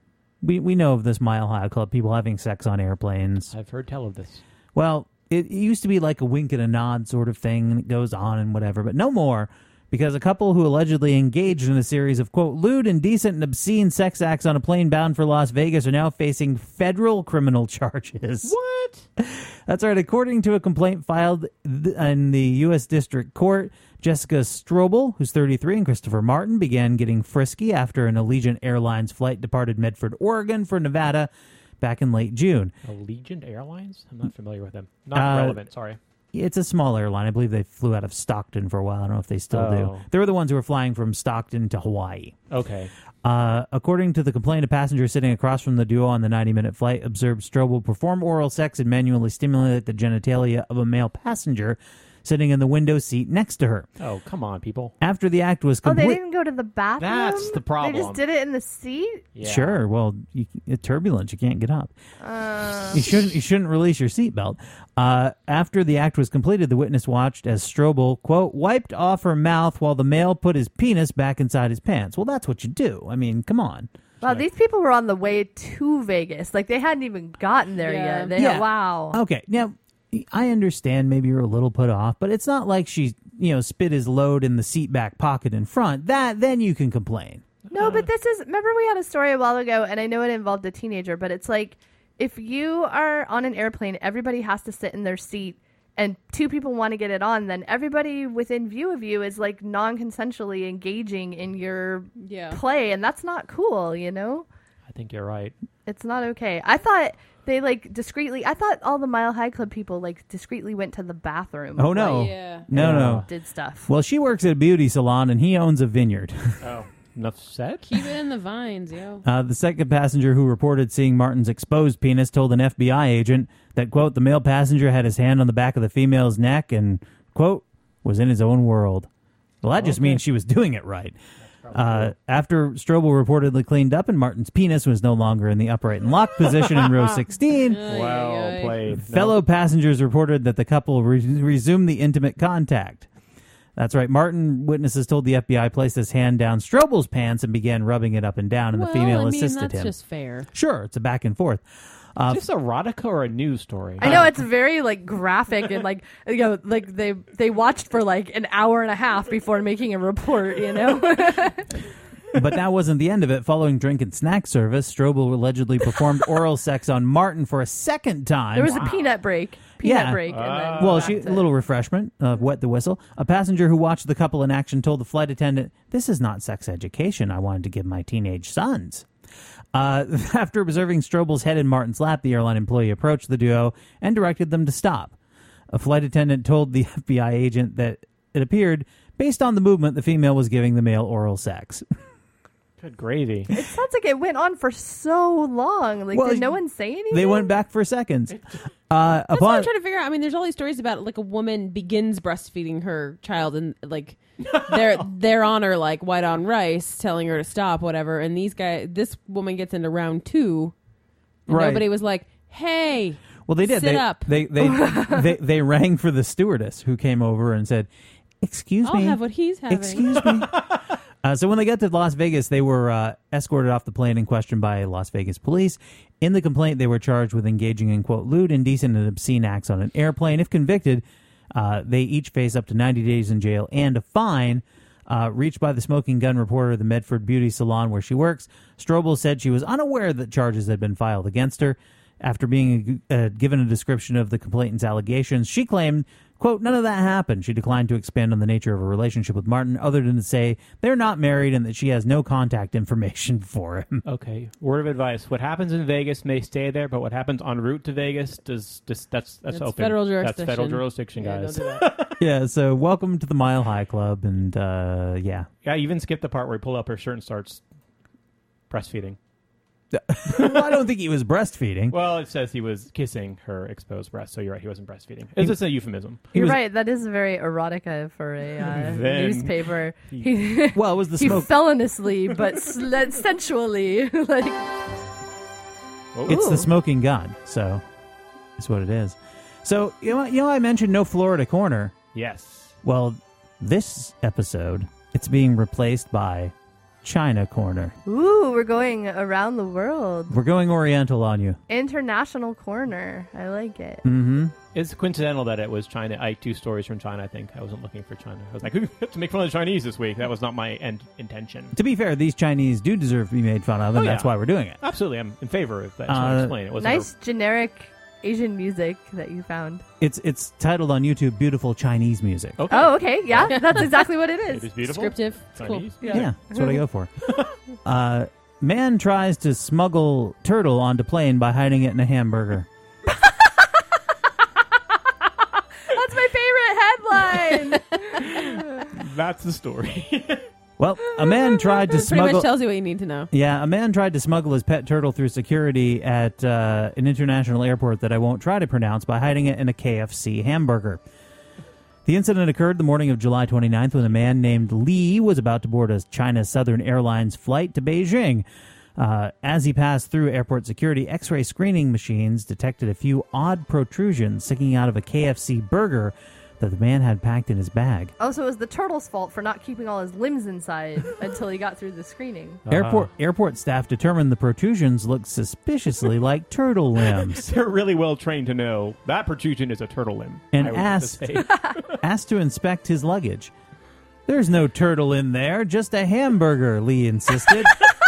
We we know of this Mile High Club, people having sex on airplanes. I've heard tell of this. Well, it, it used to be like a wink and a nod sort of thing, and it goes on and whatever, but no more, because a couple who allegedly engaged in a series of, quote, lewd, indecent, and obscene sex acts on a plane bound for Las Vegas are now facing federal criminal charges. What? That's right. According to a complaint filed th- in the U S District Court, Jessica Strobel, who's thirty-three, and Christopher Martin began getting frisky after an Allegiant Airlines flight departed Medford, Oregon for Nevada back in late June. Allegiant Airlines? I'm not familiar with them. Not Uh, relevant, sorry. It's a small airline. I believe they flew out of Stockton for a while. I don't know if they still Oh. do. They were the ones who were flying from Stockton to Hawaii. Okay. Uh, according to the complaint, a passenger sitting across from the duo on the ninety-minute flight observed Strobel perform oral sex and manually stimulate the genitalia of a male passenger sitting in the window seat next to her. Oh, come on, people. After the act was Oh, they complete... didn't go to the bathroom? That's the problem. They just did it in the seat? Yeah. Sure. Well, you, it's turbulence. You can't get up. Uh, You shouldn't. You shouldn't release your seatbelt. Uh, after the act was completed, the witness watched as Strobel, quote, wiped off her mouth while the male put his penis back inside his pants. Well, that's what you do. I mean, come on. wow, these people were on the way to Vegas. Like, they hadn't even gotten there Yeah. yet. They Yeah. had, wow. Okay. Now, I understand maybe you're a little put off, but it's not like she, you know, spit his load in the seat back pocket in front. That then you can complain. No, but this is, remember we had a story a while ago, and I know it involved a teenager, but it's like, if you are on an airplane, everybody has to sit in their seat, and two people want to get it on, then everybody within view of you is like non-consensually engaging in your Yeah. play, and that's not cool, you know? I think you're right. It's not okay. I thought they like discreetly, I thought all the Mile High Club people like discreetly went to the bathroom. Oh, no. like, Yeah. No, no. did stuff. Well, she works at a beauty salon, and he owns a vineyard. Oh, enough said? Keep it in the vines, yo. Uh, the second passenger who reported seeing Martin's exposed penis told an F B I agent that, quote, the male passenger had his hand on the back of the female's neck and, quote, was in his own world. Well, that just Okay. means she was doing it right. Uh, after Strobel reportedly cleaned up and Martin's penis was no longer in the upright and locked position in row sixteen, Well played. No. fellow passengers reported that the couple re- resumed the intimate contact. That's right. Martin, witnesses told the F B I, placed his hand down Strobel's pants and began rubbing it up and down, and well, the female I mean, assisted that's him. just fair. Sure, it's a back and forth. Uh, Is this erotica or a news story? I know it's very like graphic and like you know like they they watched for like an hour and a half before making a report, you know. But that wasn't the end of it. Following drink and snack service, Strobel allegedly performed oral sex on Martin for a second time. There was a peanut break, peanut Yeah. break, and then Well, back she, to- a little refreshment, uh, wet the whistle. A passenger who watched the couple in action told the flight attendant, "This is not sex education I wanted to give my teenage sons." Uh, after observing Strobel's head in Martin's lap, the airline employee approached the duo and directed them to stop. A flight attendant told the F B I agent that it appeared, based on the movement, the female was giving the male oral sex. Good gravy. It sounds like it went on for so long. Like, Well, did no one say anything? They went back for seconds. Uh, That's what upon I'm trying to figure out. I mean, there's all these stories about like a woman begins breastfeeding her child and like they're they're on her like white on rice, telling her to stop, whatever. And these guys, this woman gets into round two. And Right. Nobody was like, "Hey, well, they did. sit they, up. They they, they they rang for the stewardess who came over and said, "Excuse I'll me, have what he's having." excuse me." Uh, so when they got to Las Vegas, they were uh, escorted off the plane in question by Las Vegas police. In the complaint, they were charged with engaging in, quote, lewd, indecent, and obscene acts on an airplane. If convicted, uh, they each face up to ninety days in jail and a fine. Uh, reached by the Smoking Gun reporter of the Medford Beauty Salon where she works, Strobel said she was unaware that charges had been filed against her. After being uh, given a description of the complainant's allegations, she claimed, quote, none of that happened. She declined to expand on the nature of her relationship with Martin other than to say they're not married and that she has no contact information for him. Okay. Word of advice. What happens in Vegas may stay there, but what happens en route to Vegas does just that's that's, That's open. federal That's federal jurisdiction. jurisdiction, Yeah, guys. don't do that. Yeah, so welcome to the Mile High Club, and uh, yeah. Yeah, I even skipped the part where he pulled up her shirt and starts breastfeeding. Well, I don't think he was breastfeeding. Well, it says he was kissing her exposed breast, so you're right, he wasn't breastfeeding. It's just a euphemism. You're right. That is very erotica for a uh, Then newspaper. he- He, well, it was the he smoke. feloniously, but sl- sensually, like. It's Ooh. the Smoking Gun, so it's what it is. So, you know, you know I mentioned no Florida Corner. Yes. Well, this episode, it's being replaced by China Corner. Ooh, we're going around the world. We're going Oriental on you. International corner. I like it. Mm-hmm. It's coincidental that it was China. I two stories from China, I think. I wasn't looking for China. I was like, who have to make fun of the Chinese this week? That was not my end intention. To be fair, these Chinese do deserve to be made fun of, and Oh, yeah. that's why we're doing it. Absolutely. I'm in favor of that. So Uh, I'll explain. It wasn't Nice generic Asian music that you found. It's it's titled on YouTube "Beautiful Chinese Music." Okay. Oh, okay. Yeah, that's exactly what it is. It is beautiful. Descriptive. It's cool. Chinese. Yeah. Yeah, that's what I go for. uh, man tries to smuggle turtle onto plane by hiding it in a hamburger. That's my favorite headline. That's the story. Well, a man tried to Pretty smuggle. much tells you what you need to know. Yeah, a man tried to smuggle his pet turtle through security at uh, an international airport that I won't try to pronounce by hiding it in a K F C hamburger. The incident occurred the morning of July twenty-ninth when a man named Lee was about to board a China Southern Airlines flight to Beijing. Uh, as he passed through airport security, X-ray screening machines detected a few odd protrusions sticking out of a K F C burger that the man had packed in his bag. Oh, so it was the turtle's fault for not keeping all his limbs inside until he got through the screening. Airport airport staff determined the protrusions looked suspiciously like turtle limbs. They're really well trained to know that protrusion is a turtle limb. And I would have to asked, say. asked to inspect his luggage. There's no turtle in there, just a hamburger, Lee insisted.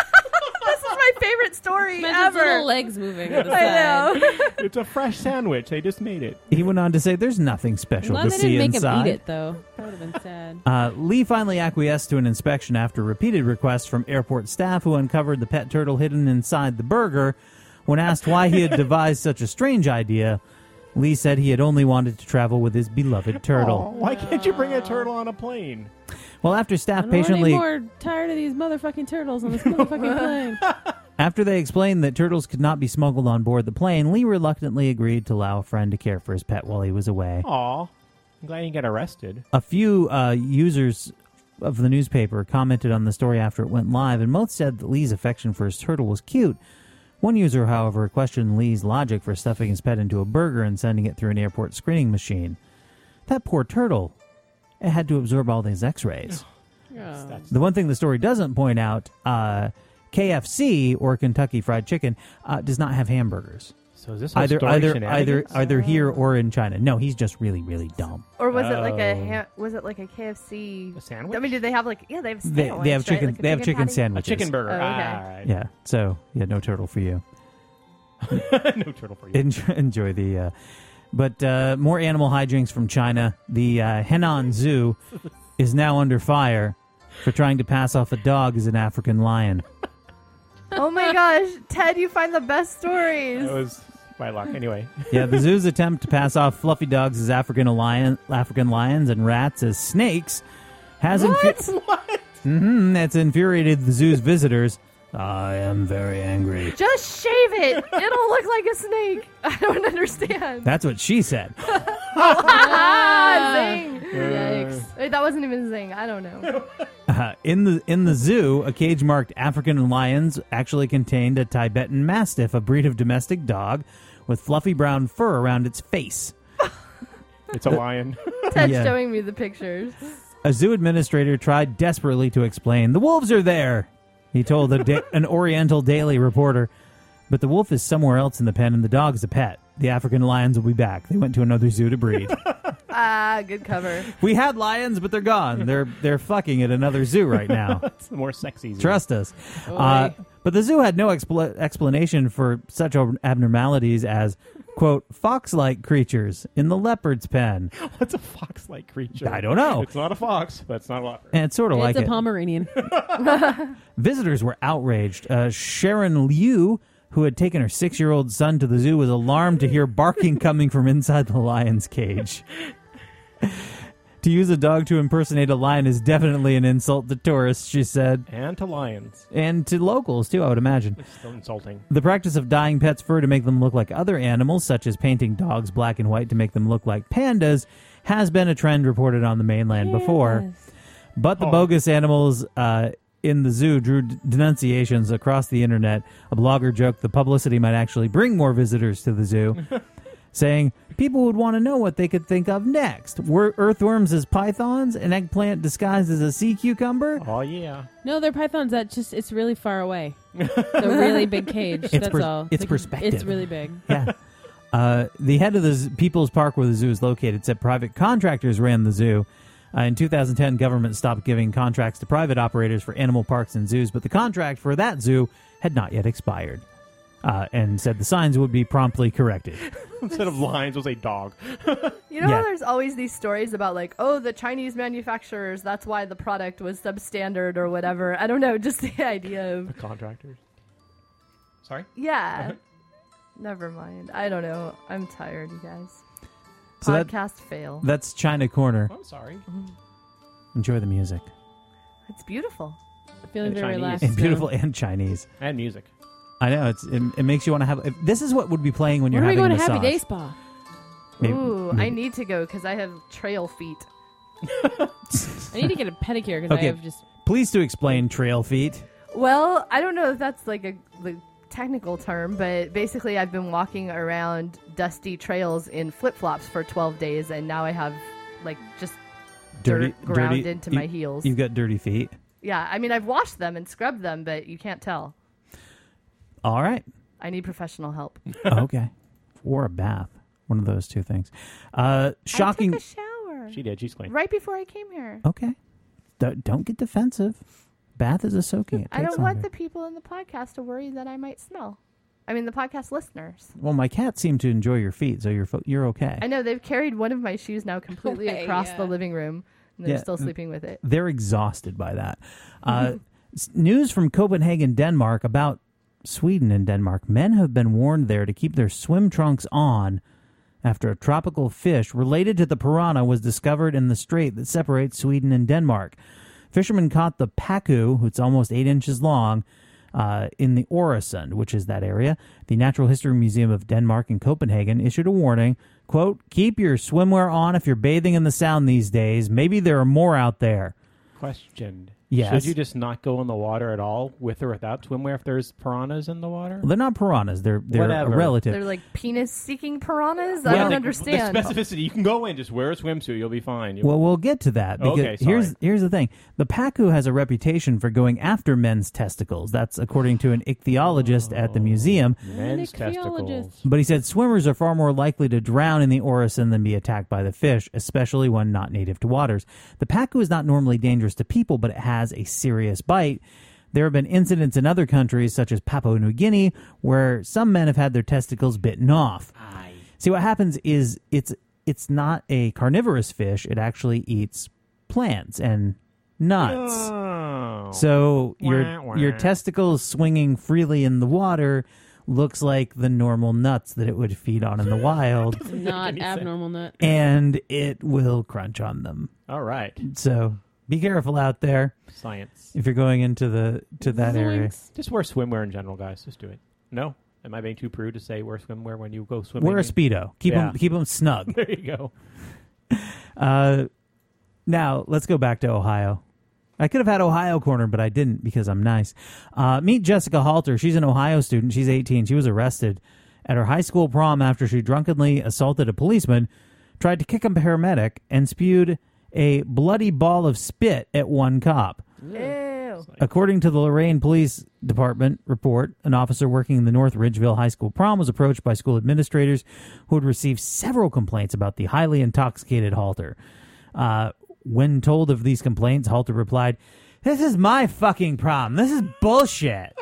This is my favorite story Imagine his ever. little legs moving to the I side. know. It's a fresh sandwich. They just made it. He went on to say there's nothing special Glad to they see didn't make inside. him eat it, though. That would have been sad. Uh, Lee finally acquiesced to an inspection after repeated requests from airport staff who uncovered the pet turtle hidden inside the burger. When asked why he had devised such a strange idea, Lee said he had only wanted to travel with his beloved turtle. Oh, why can't you bring a turtle on a plane? Well, after staff I don't patiently... want any more tired of these motherfucking turtles on this motherfucking plane. After they explained that turtles could not be smuggled on board the plane, Lee reluctantly agreed to allow a friend to care for his pet while he was away. Aw. I'm glad he didn't get arrested. A few uh, users of the newspaper commented on the story after it went live, and most said that Lee's affection for his turtle was cute. One user, however, questioned Lee's logic for stuffing his pet into a burger and sending it through an airport screening machine. That poor turtle. It had to absorb all these x-rays. Oh. The one thing the story doesn't point out, uh, K F C, or Kentucky Fried Chicken, uh, does not have hamburgers. So is this whole Either story either either shenanigans? either here or in China. No, he's just really really dumb. Or was it like a Oh. ha- was it like a K F C A sandwich? I mean, do they have like yeah they have a They, sandwich, they have right? chicken. Like a they have chicken patty? A sandwiches. chicken burger. Oh, okay. Ah, all right. Yeah. So yeah, no turtle for you. No turtle for you. Enjoy, enjoy the. Uh, but uh, more animal hijinks from China. The uh, Henan Zoo is now under fire for trying to pass off a dog as an African lion. Oh my gosh, Ted, you find the best stories. That was my luck. Anyway. Yeah, the zoo's attempt to pass off fluffy dogs as African lion, African lions and rats as snakes has What? infu- What? Mm-hmm, that's infuriated the zoo's visitors. I am very angry. Just shave it. It'll look like a snake. I don't understand. That's what she said. Ah, zing. Yikes. Wait, that wasn't even zing. I don't know. Uh, in the in the zoo, a cage marked African lions actually contained a Tibetan Mastiff, a breed of domestic dog with fluffy brown fur around its face. It's a lion. Ted's Yeah. showing me the pictures. A zoo administrator tried desperately to explain, the wolves are there, he told a da- an Oriental Daily reporter. But the wolf is somewhere else in the pen and the dog's a pet. The African lions will be back. They went to another zoo to breed. Ah, good cover. We had lions, but they're gone. They're they're fucking at another zoo right now. It's more sexy. Zoo. Trust us. Uh, but the zoo had no expl- explanation for such abnormalities as, quote, fox-like creatures in the leopard's pen. What's a fox-like creature? I don't know. It's not a fox, but it's not a leopard. And it's sort of like it's a it. Pomeranian. Visitors were outraged. Uh, Sharon Liu, who had taken her six-year-old son to the zoo, was alarmed to hear barking coming from inside the lion's cage. To use a dog to impersonate a lion is definitely an insult to tourists, she said. And to lions. And to locals, too, I would imagine. It's still insulting. The practice of dyeing pets' fur to make them look like other animals, such as painting dogs black and white to make them look like pandas, has been a trend reported on the mainland yes. before. But the oh. bogus animals uh, in the zoo drew d- denunciations across the internet. A blogger joked the publicity might actually bring more visitors to the zoo, saying people would want to know what they could think of next. Were earthworms as pythons? An eggplant disguised as a sea cucumber? Oh, yeah. No, they're pythons. That just, it's really far away. It's a really big cage. It's That's per- all. It's like, perspective. It's really big. Yeah. Uh, the head of the z- People's Park where the zoo is located said private contractors ran the zoo. Uh, in two thousand ten, government stopped giving contracts to private operators for animal parks and zoos, but the contract for that zoo had not yet expired. Uh, and said the signs would be promptly corrected. Instead of lions, we'll say dog. You know Yeah. how there's always these stories about, like, oh, the Chinese manufacturers, that's why the product was substandard or whatever. I don't know, just the idea of... The contractors. Sorry? Yeah. Never mind. I don't know. I'm tired, you guys. So that- Podcast fail. That's China Corner. I'm sorry. Enjoy the music. It's beautiful. I'm feeling And very Chinese. relaxed. And beautiful now. and Chinese. And music. I know. It's It, it makes you want to have... If, this is what would be playing when When you're are we having going a to massage. Happy Day Spa? Maybe- Ooh, maybe- I need to go because I have trail feet. I need to get a pedicure because Okay. I have just... Please to explain trail feet. Well, I don't know if that's like a the technical term, but basically I've been walking around dusty trails in flip-flops for twelve days, and now I have like just Dirty, dirt ground dirty, into you- my heels. You've got dirty feet. Yeah, I mean, I've washed them and scrubbed them, but you can't tell. All right. I need professional help. Okay. Or a bath. One of those two things. Uh, shocking. I took a shower. She did. She's clean. Right before I came here. Okay. Don't, don't get defensive. Bath is a soaking. It I takes don't want longer. the people in the podcast to worry that I might smell. I mean, the podcast listeners. Well, my cats seem to enjoy your feet, so you're fo- you're okay. I know they've carried one of my shoes now completely Away, across yeah. the living room, and they're Yeah. still sleeping with it. They're exhausted by that. Uh, s- news from Copenhagen, Denmark about Sweden and Denmark. Men have been warned there to keep their swim trunks on after a tropical fish related to the piranha was discovered in the strait that separates Sweden and Denmark. Fishermen caught the pacu, it's almost eight inches long, uh, in the Øresund, which is that area. The Natural History Museum of Denmark in Copenhagen issued a warning, quote, keep your swimwear on if you're bathing in the Sound these days. Maybe there are more out there. Question. Yes. Should you just not go in the water at all, with or without swimwear, if there's piranhas in the water? Well, they're not piranhas. They're they're Whatever. a relative. They're like penis-seeking piranhas? I Well, don't the- understand. The specificity. You can go in, just wear a swimsuit. You'll be fine. You- Well, we'll get to that. Because Okay, sorry. here's here's the thing. The pacu has a reputation for going after men's testicles. That's according to an ichthyologist at the museum. Men's ichthyologist. testicles. But he said swimmers are far more likely to drown in the Øresund than be attacked by the fish, especially when not native to waters. The pacu is not normally dangerous to people, but it has a serious bite. There have been incidents in other countries, such as Papua New Guinea, where some men have had their testicles bitten off. Aye. See, what happens is it's it's not a carnivorous fish. It actually eats plants and nuts. Oh. So your Wah, wah. your testicles swinging freely in the water looks like the normal nuts that it would feed on in the wild, Not abnormal nut. and it will crunch on them. All right. So Be careful out there. Science. If you're going into the to that area. Just wear swimwear in general, guys. Just do it. No? Am I being too prude to say wear swimwear when you go swimming? Wear a Speedo. Keep Yeah. them keep them snug. There you go. Uh, now, let's go back to Ohio. I could have had Ohio corner, but I didn't because I'm nice. Uh, meet Jessica Halter. She's an Ohio student. She's eighteen. She was arrested at her high school prom after she drunkenly assaulted a policeman, tried to kick a paramedic, and spewed a bloody ball of spit at one cop. Ew. According to the Lorain Police Department report, an officer working in the North Ridgeville High School prom was approached by school administrators who had received several complaints about the highly intoxicated Halter. Uh, when told of these complaints, Halter replied, "This is my fucking prom. This is bullshit."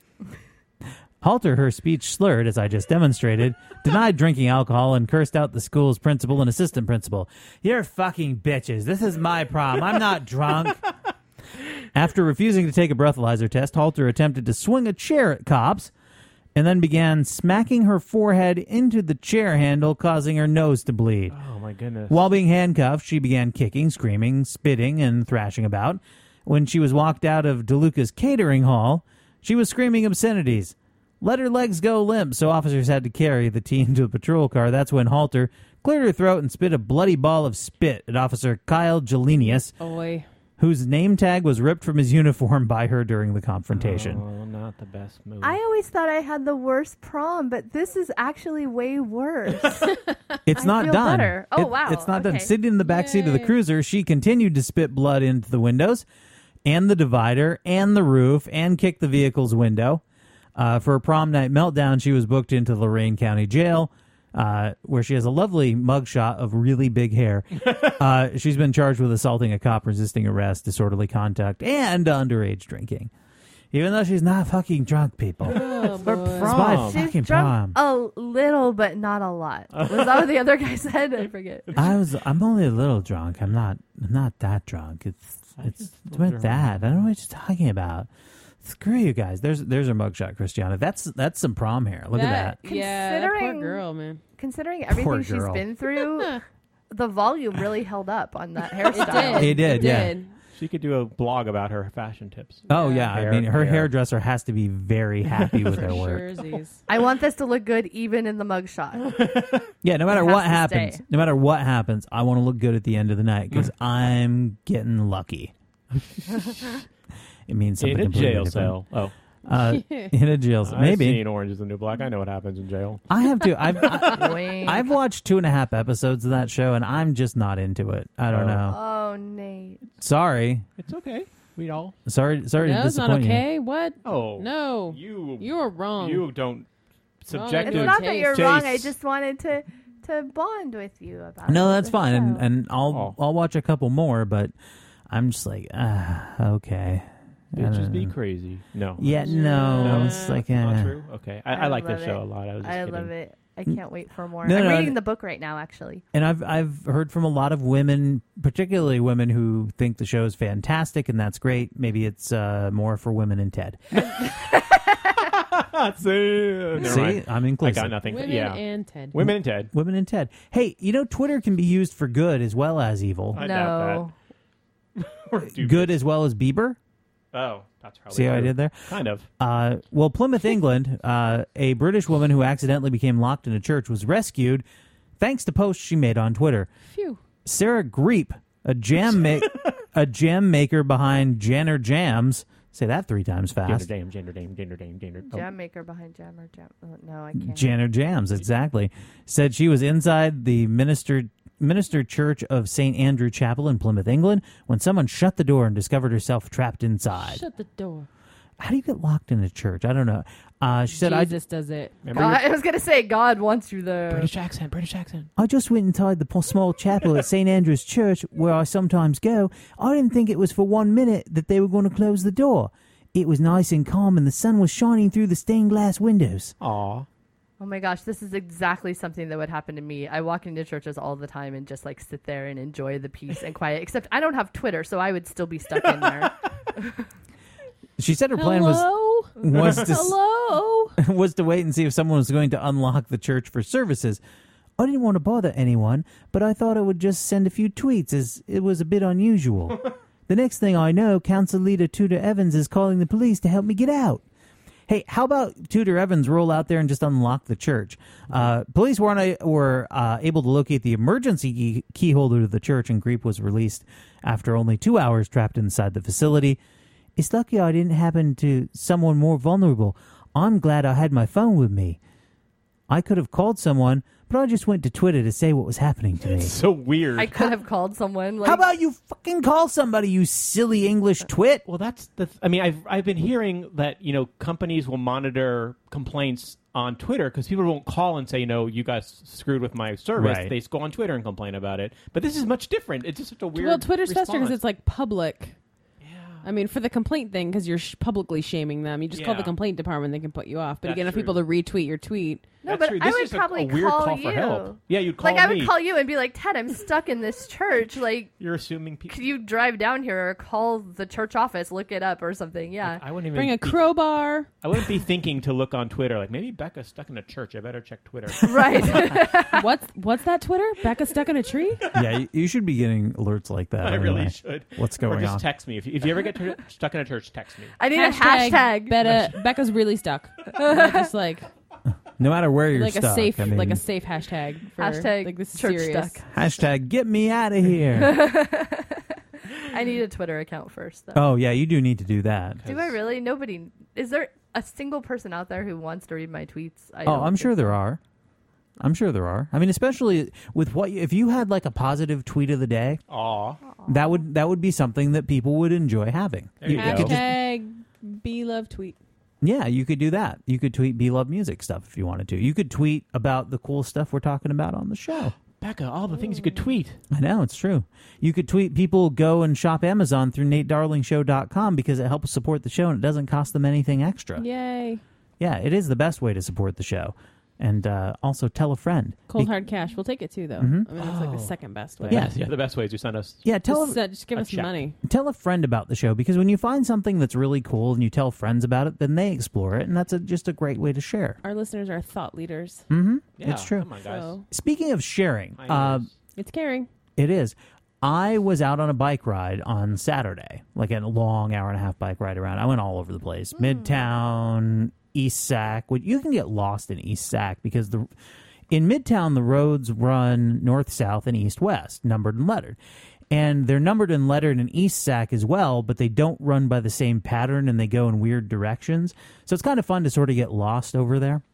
Halter, her speech slurred, as I just demonstrated, denied drinking alcohol and cursed out the school's principal and assistant principal. "You're fucking bitches. This is my prom. I'm not drunk." After refusing to take a breathalyzer test, Halter attempted to swing a chair at cops and then began smacking her forehead into the chair handle, causing her nose to bleed. Oh, my goodness. While being handcuffed, she began kicking, screaming, spitting, and thrashing about. When she was walked out of DeLuca's catering hall, she was screaming obscenities. Let her legs go limp, so officers had to carry the teen to a patrol car. That's when Halter cleared her throat and spit a bloody ball of spit at Officer Kyle Gelenius, Oy. whose name tag was ripped from his uniform by her during the confrontation. Oh, not the best move. I always thought I had the worst prom, but this is actually way worse. It's I not feel done. better. Oh, It- wow. It's not done. Okay. Sitting in the back seat of the Yay. cruiser, she continued to spit blood into the windows and the divider and the roof and kick the vehicle's window. Uh, for a prom night meltdown, she was booked into Lorain County Jail, uh, where she has a lovely mugshot of really big hair. uh, she's been charged with assaulting a cop, resisting arrest, disorderly conduct, and underage drinking. Even though she's not fucking drunk, people. Oh, It's my boy. prom. She's fucking drunk prom. a little, but not a lot. Was that what the other guy said? I forget. I was. I'm only a little drunk. I'm not. I'm not that drunk. It's. It's. It's with that. I don't know what you're talking about. Screw you guys. There's. There's her mugshot, Christiana. That's. That's some prom hair. Look at that. Yeah, that poor Considering- girl, man. Considering everything she's girl. been through, the volume really held up on that hairstyle. It did, yeah. She could do a blog about her fashion tips. Oh yeah. I Hair, mean, her hair. hairdresser has to be very happy with For her work. surezies. I want this to look good even in the mugshot. Yeah. No matter It has what to happens. stay. No matter what happens, I want to look good at the end of the night because I'm getting lucky. It means something In a completely jail different. cell. Oh. Uh, in a jail cell. I've Maybe. seen Orange is the New Black. I know what happens in jail. I have to. I've I, Wink. I've watched two and a half episodes of that show, and I'm just not into it. I don't Oh. know. Oh, Nate. Sorry, It's okay. We all. sorry, sorry to No, it's not disappoint okay. What? Oh. No. You. You are wrong. You don't. It's Subjective. not that you're taste. wrong. I just wanted to to bond with you about you. No, it. that's The fine, and show. and I'll I'll watch a couple more, but I'm just like, ah, okay. I Bitches don't be know. crazy. No. Yeah, no, No? it's like Not uh, true? Okay. I, I, like this love show it. a lot. I was just I kidding. love it. I can't wait for more. No, I'm no, reading I- the book right now, actually. And I've I've heard from a lot of women, particularly women who think the show is fantastic, and that's great. Maybe it's uh, more for women in Ted. See, never See, mind. I'm I inclusive. got nothing. Women yeah. and Ted. Women and Ted. Women in Ted. Hey, you know Twitter can be used for good as well as evil. I no. doubt that. Or do- Good as well as Bieber. Oh, that's probably See how I true. did there? Kind of. Uh, well, Plymouth, England, uh, a British woman who accidentally became locked in a church was rescued thanks to posts she made on Twitter. Phew. Sarah Greep, a jam ma- a jam maker behind Janner Jams. Say that three times Gender fast. dame, gender dame, gender dame, gender. Oh. Jam maker behind Jammer Jam. Oh, no, I can't. Janner Jams, exactly. Said she was inside the minister minister church of Saint Andrew Chapel in Plymouth, England, when someone shut the door and discovered herself trapped inside. Shut the door. How do you get locked in a church? I don't know. Uh, she said, I, Jesus does it. Remember God, your I was going to say God wants you there. British accent, British accent. I just went inside the po- small chapel at Saint Andrew's Church, where I sometimes go. I didn't think it was for one minute that they were going to close the door. It was nice and calm, and the sun was shining through the stained glass windows. Aw. Oh my gosh, this is exactly something that would happen to me. I walk into churches all the time and just like sit there and enjoy the peace and quiet. Except I don't have Twitter, so I would still be stuck in there. She said her plan was Hello? was to Hello? was to wait and see if someone was going to unlock the church for services. I didn't want to bother anyone, but I thought I would just send a few tweets as it was a bit unusual. The next thing I know, Council Leader Tudor Evans is calling the police to help me get out. Hey, how about Tudor Evans roll out there and just unlock the church? Uh, police weren't a, were uh, able to locate the emergency key, key holder to the church, and Greep was released after only two hours trapped inside the facility. It's lucky I didn't happen to someone more vulnerable. I'm glad I had my phone with me. I could have called someone, but I just went to Twitter to say what was happening to me. It's so weird. I could have called someone. Like, How about you fucking call somebody, you silly English twit? Well, that's the. Th- I mean, I've I've been hearing that you know companies will monitor complaints on Twitter because people won't call and say, you know, you guys screwed with my service. Right. They just go on Twitter and complain about it. But this is much different. It's just such a weird. Well, Twitter's response. faster because it's like public. I mean, for the complaint thing, because you're sh- publicly shaming them, you just call Yeah. the complaint department, they can put you off. But That's again, if true. people to retweet your tweet, No, That's but true. I This would is a- probably a weird call, call you. for help. Yeah, you'd call Like I me. would call you and be like, Ted, I'm stuck in this church. Like, You're assuming people. could you drive down here or call the church office, look it up or something? Yeah. I wouldn't even bring a be- crowbar. I wouldn't be thinking to look on Twitter like maybe Becca's stuck in a church. I better check Twitter. Right. what's what's that Twitter? Becca stuck in a tree? Yeah, you, you should be getting alerts like that. I anyway. really should. What's Or going just on? text me if you, if you ever get to, stuck in a church. Text me. I need a hashtag. Becca, Becca's really stuck. Not just like No matter where you're like stuck. a safe I mean, like a safe hashtag. For, Hashtag like this is church serious. stuck. hashtag get me out of here. I need a Twitter account first, though. Oh, yeah, you do need to do that. Do I really? Nobody. Is there a single person out there who wants to read my tweets? I Oh, don't I'm think sure so. there are. I'm sure there are. I mean, especially with what you, if you had like a positive tweet of the day, Aw. that would that would be something that people would enjoy having. There you go. could just- Hashtag be love tweet. yeah, you could do that. You could tweet Be Love Music stuff if you wanted to. You could tweet about the cool stuff we're talking about on the show. Becca, all the things you could tweet. I know, it's true. You could tweet people go and shop Amazon through Nate Darling Show dot com because it helps support the show and it doesn't cost them anything extra. Yay. Yeah, it is the best way to support the show. And uh, also tell a friend. Cold Be- hard cash. We'll take it too, though. Mhm. I mean, it's like the Oh. second best way. Yeah. Yes, yeah. The best way is to send us. Yeah, tell Just, a, uh, just give a us some check. money. tell a friend about the show because when you find something that's really cool and you tell friends about it, then they explore it, and that's a, just a great way to share. Our listeners are thought leaders. Mm-hmm. Yeah, It's true. Come on, guys. So Speaking of sharing, uh, Pioneers. it's caring. it is. I was out on a bike ride on Saturday, like a long hour and a half bike ride around. I went all over the place, Midtown, East Sac. Well, you can get lost in East Sac because the in Midtown the roads run north, south, and east, west, numbered and lettered. And they're numbered and lettered in East Sac as well, but they don't run by the same pattern and they go in weird directions. So it's kind of fun to sort of get lost over there.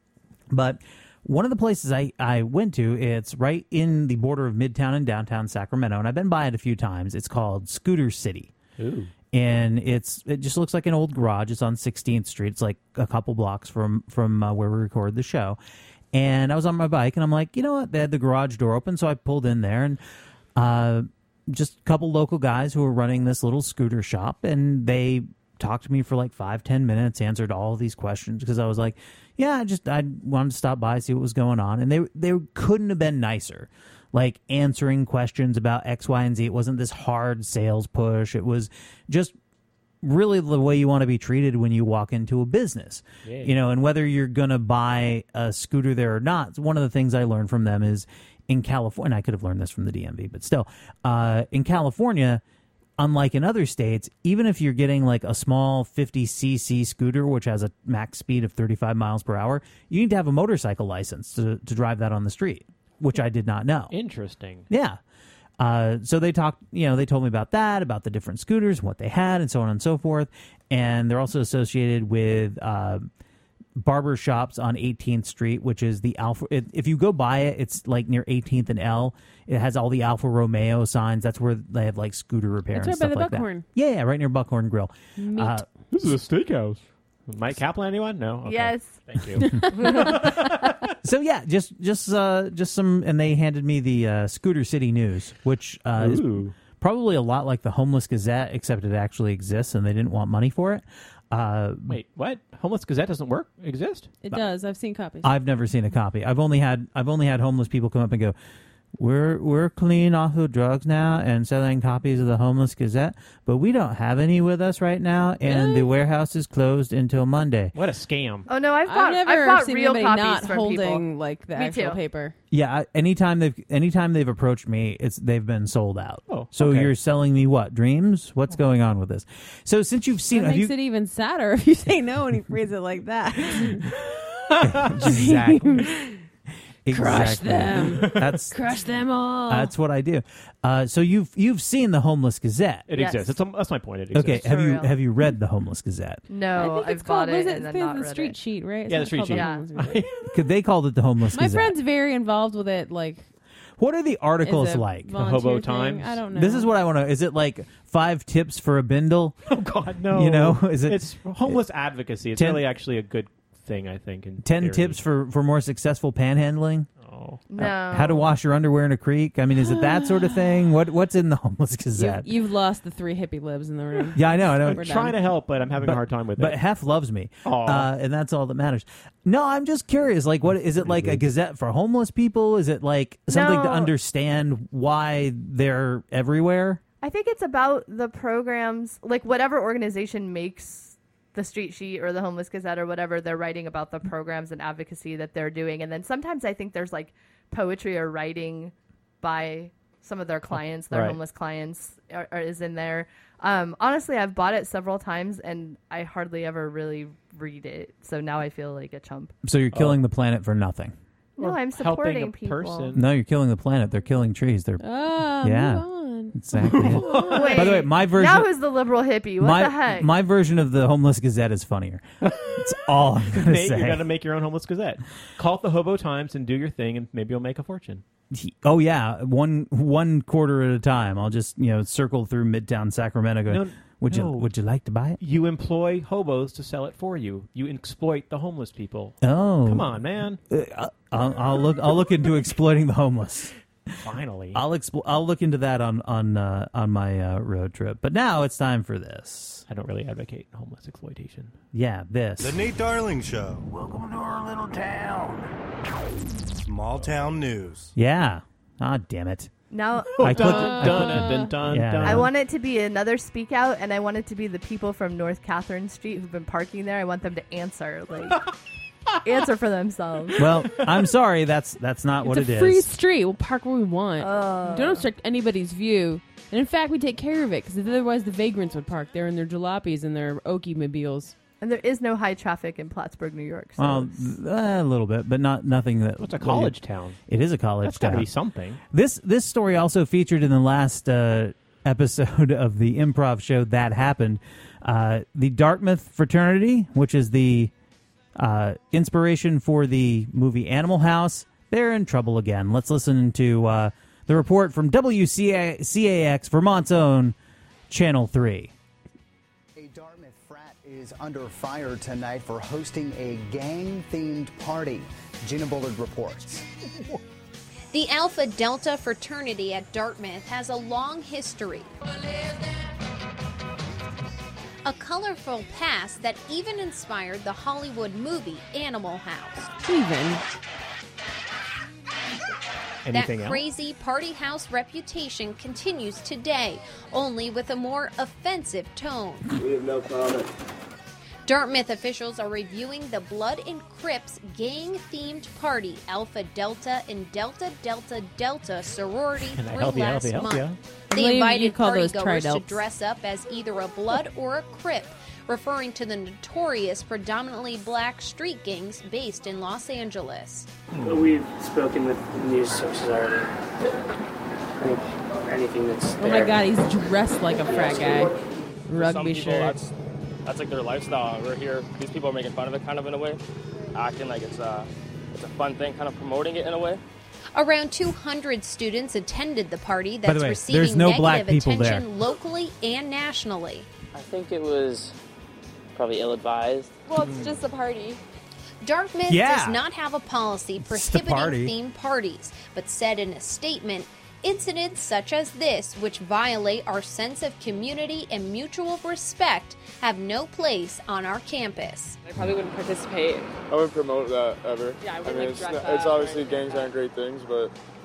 But one of the places I, I went to, it's right in the border of Midtown and downtown Sacramento, and I've been by it a few times. It's called Scooter City. Ooh. And it's it just looks like an old garage. It's on sixteenth Street. It's like a couple blocks from, from uh, where we record the show. And I was on my bike, and I'm like, you know what? They had the garage door open, so I pulled in there, and uh, just a couple local guys who were running this little scooter shop, and they talked to me for like five, ten minutes, answered all of these questions because I was like, yeah, I just I wanted to stop by, see what was going on, and they they couldn't have been nicer. Like answering questions about X, Y, and Z. It wasn't this hard sales push. It was just really the way you want to be treated when you walk into a business. Yeah. You know, and whether you're going to buy a scooter there or not, one of the things I learned from them is in California, and I could have learned this from the D M V, but still, uh, in California, unlike in other states, even if you're getting like a small fifty c c scooter, which has a max speed of thirty-five miles per hour, you need to have a motorcycle license to, to drive that on the street, which I did not know. Interesting. Yeah. Uh, so they talked, you know, they told me about that, about the different scooters, what they had, and so on and so forth. And they're also associated with uh, barber shops on eighteenth Street, which is the Alfa. It, if you go by it, it's like near eighteenth and L. It has all the Alfa Romeo signs. That's where they have like scooter repair That's and right by stuff the like Buckhorn. that. Yeah, yeah, right near Buckhorn Grill. Meat. Uh, This is a steakhouse. Mike Kaplan, anyone? No. Okay. Yes. Thank you. so yeah, just just uh, just some, and they handed me the uh, Scooter City News, which uh, is Ooh. probably a lot like the Homeless Gazette, except it actually exists, and they didn't want money for it. Uh, Wait, what? Homeless Gazette doesn't work? Exist? It does. I've seen copies. I've never seen a copy. I've only had I've only had homeless people come up and go, We're we're clean off of drugs now and selling copies of the Homeless Gazette, but we don't have any with us right now, and Really? the warehouse is closed until Monday. What a scam! Oh no, I've I've bought never I've bought seen real anybody copies not from holding people. like the Me actual too. paper. Yeah, I- anytime they've anytime they've approached me, it's they've been sold out. Oh, so okay. you're selling me what dreams? What's going on with this? So since you've seen, That have makes you it even sadder if you say no and you phrase it like that. exactly? Crush Exactly. them. That's Crush them all. that's what I do. Uh, so you've you've seen the Homeless Gazette. It Yes. exists. It's a, that's my point. It Okay, exists. have you Surreal. have you read the Homeless Gazette? I No, think I've it's called bought what it is it? and then It's not the read street it. sheet, right? It's Yeah, the not street called sheet. Yeah. Homeless Gazette. Could they called it the Homeless My Gazette? friend's very involved with it. Like, What are the articles is it like? volunteer Hobo thing? Times? I don't know. This is what I want to. Is it like five tips for a bindle? Oh God, no! You know, is it- It's homeless advocacy. It's ten- really actually a good thing, I think. In Ten theory. tips for for more successful panhandling. Oh. No. Uh, how to wash your underwear in a creek. I mean, is it that sort of thing? What what's in the Homeless Gazette? You've, you've lost the three hippie libs in the room. Yeah, I know. I know. I'm We're trying done. to help, but I'm having But- a hard time with But it. Hef loves me, Aw. uh, and that's all that matters. No, I'm just curious. Like, what is it like a Gazette for homeless people? Is it like something to No. understand why they're everywhere? I think it's about the programs, like whatever organization makes the Street Sheet or the Homeless Gazette or whatever, they're writing about the programs and advocacy that they're doing. And then sometimes I think there's like poetry or writing by some of their clients, their Right. homeless clients are, are, is in there. Um, honestly, I've bought it several times and I hardly ever really read it. So now I feel like a chump. So you're killing the planet for nothing. No, I'm helping supporting a people. person. No, you're killing the planet. They're killing trees. They're Ah, Yeah. move on. exactly. it. Wait, By the way, my version. now who's the liberal hippie? What my the heck? my version of the Homeless Gazette is funnier. That's all I'm gonna Nate, say. you're gonna make your own homeless gazette. Call it the Hobo Times and do your thing, and maybe you'll make a fortune. Oh yeah, one one quarter at a time. I'll just you know circle through Midtown Sacramento. Going, No, would no. you would you like to buy it? You employ hobos to sell it for you. You exploit the homeless people. Oh, Come on, man! Uh, I'll, I'll look. I'll look into exploiting the homeless. Finally, I'll expl- I'll look into that on on uh, on my uh, road trip. But now it's time for this. I don't really advocate homeless exploitation. Yeah, this. The Nate Darling Show. Welcome to our little town. Small town news. Yeah. Ah, damn it. now I clicked. Dun, I dun, clicked- dun, dun, Yeah, dun. I I know. want it to be another speak out, and I want it to be the people from North Catherine Street who've been parking there. I want them to answer, like, answer for themselves. Well, I'm sorry. That's that's not what It's it a is. free street. We'll park where we want. Uh. Don't obstruct anybody's view. And in fact, we take care of it because otherwise the vagrants would park there in their jalopies and their Okie mobiles. And there is no high traffic in Plattsburgh, New York. So Well, it's- th- a little bit, but not nothing that. It's a college town. It is a college That's got to town. be something. This this story also featured in the last uh, episode of the improv show That Happened. Uh, the Dartmouth fraternity, which is the uh, inspiration for the movie Animal House, they're in trouble again. Let's listen to uh, the report from W C A X, Vermont's own Channel three. A Dartmouth frat is under fire tonight for hosting a gang-themed party. Gina Bullard reports. The Alpha Delta fraternity at Dartmouth has a long history. A colorful past that even inspired the Hollywood movie Animal House. Even. Anything that else? crazy party house reputation continues today, only with a more offensive tone. We have no comment. Dartmouth officials are reviewing the Blood and Crips gang-themed party Alpha Delta and Delta Delta Delta sorority Can I through help you, help last you, help month. you? I They believe you invited call those partygoers to tri-delts. dress up as either a Blood or a Crip, referring to the notorious predominantly black street gangs based in Los Angeles. We've spoken with news sources already. Any- Anything that's Oh my god, he's dressed like a frat guy. For Rugby some people, shirt. That's, that's like their lifestyle. We're here. These people are making fun of it, kind of in a way, acting like it's a, it's a fun thing, kind of promoting it in a way. Around two hundred students attended the party By the that's way, receiving there's no negative black people attention there. locally and nationally. I think it was probably ill-advised. Well, it's just a party. Dartmouth Yeah. does not have a policy It's the party. prohibiting themed parties, but said in a statement, incidents such as this, which violate our sense of community and mutual respect, have no place on our campus. I probably wouldn't participate. I wouldn't promote that ever. Yeah, I I wouldn't, mean, like, it's, dress not- up it's or obviously anything gangs like aren't great things, but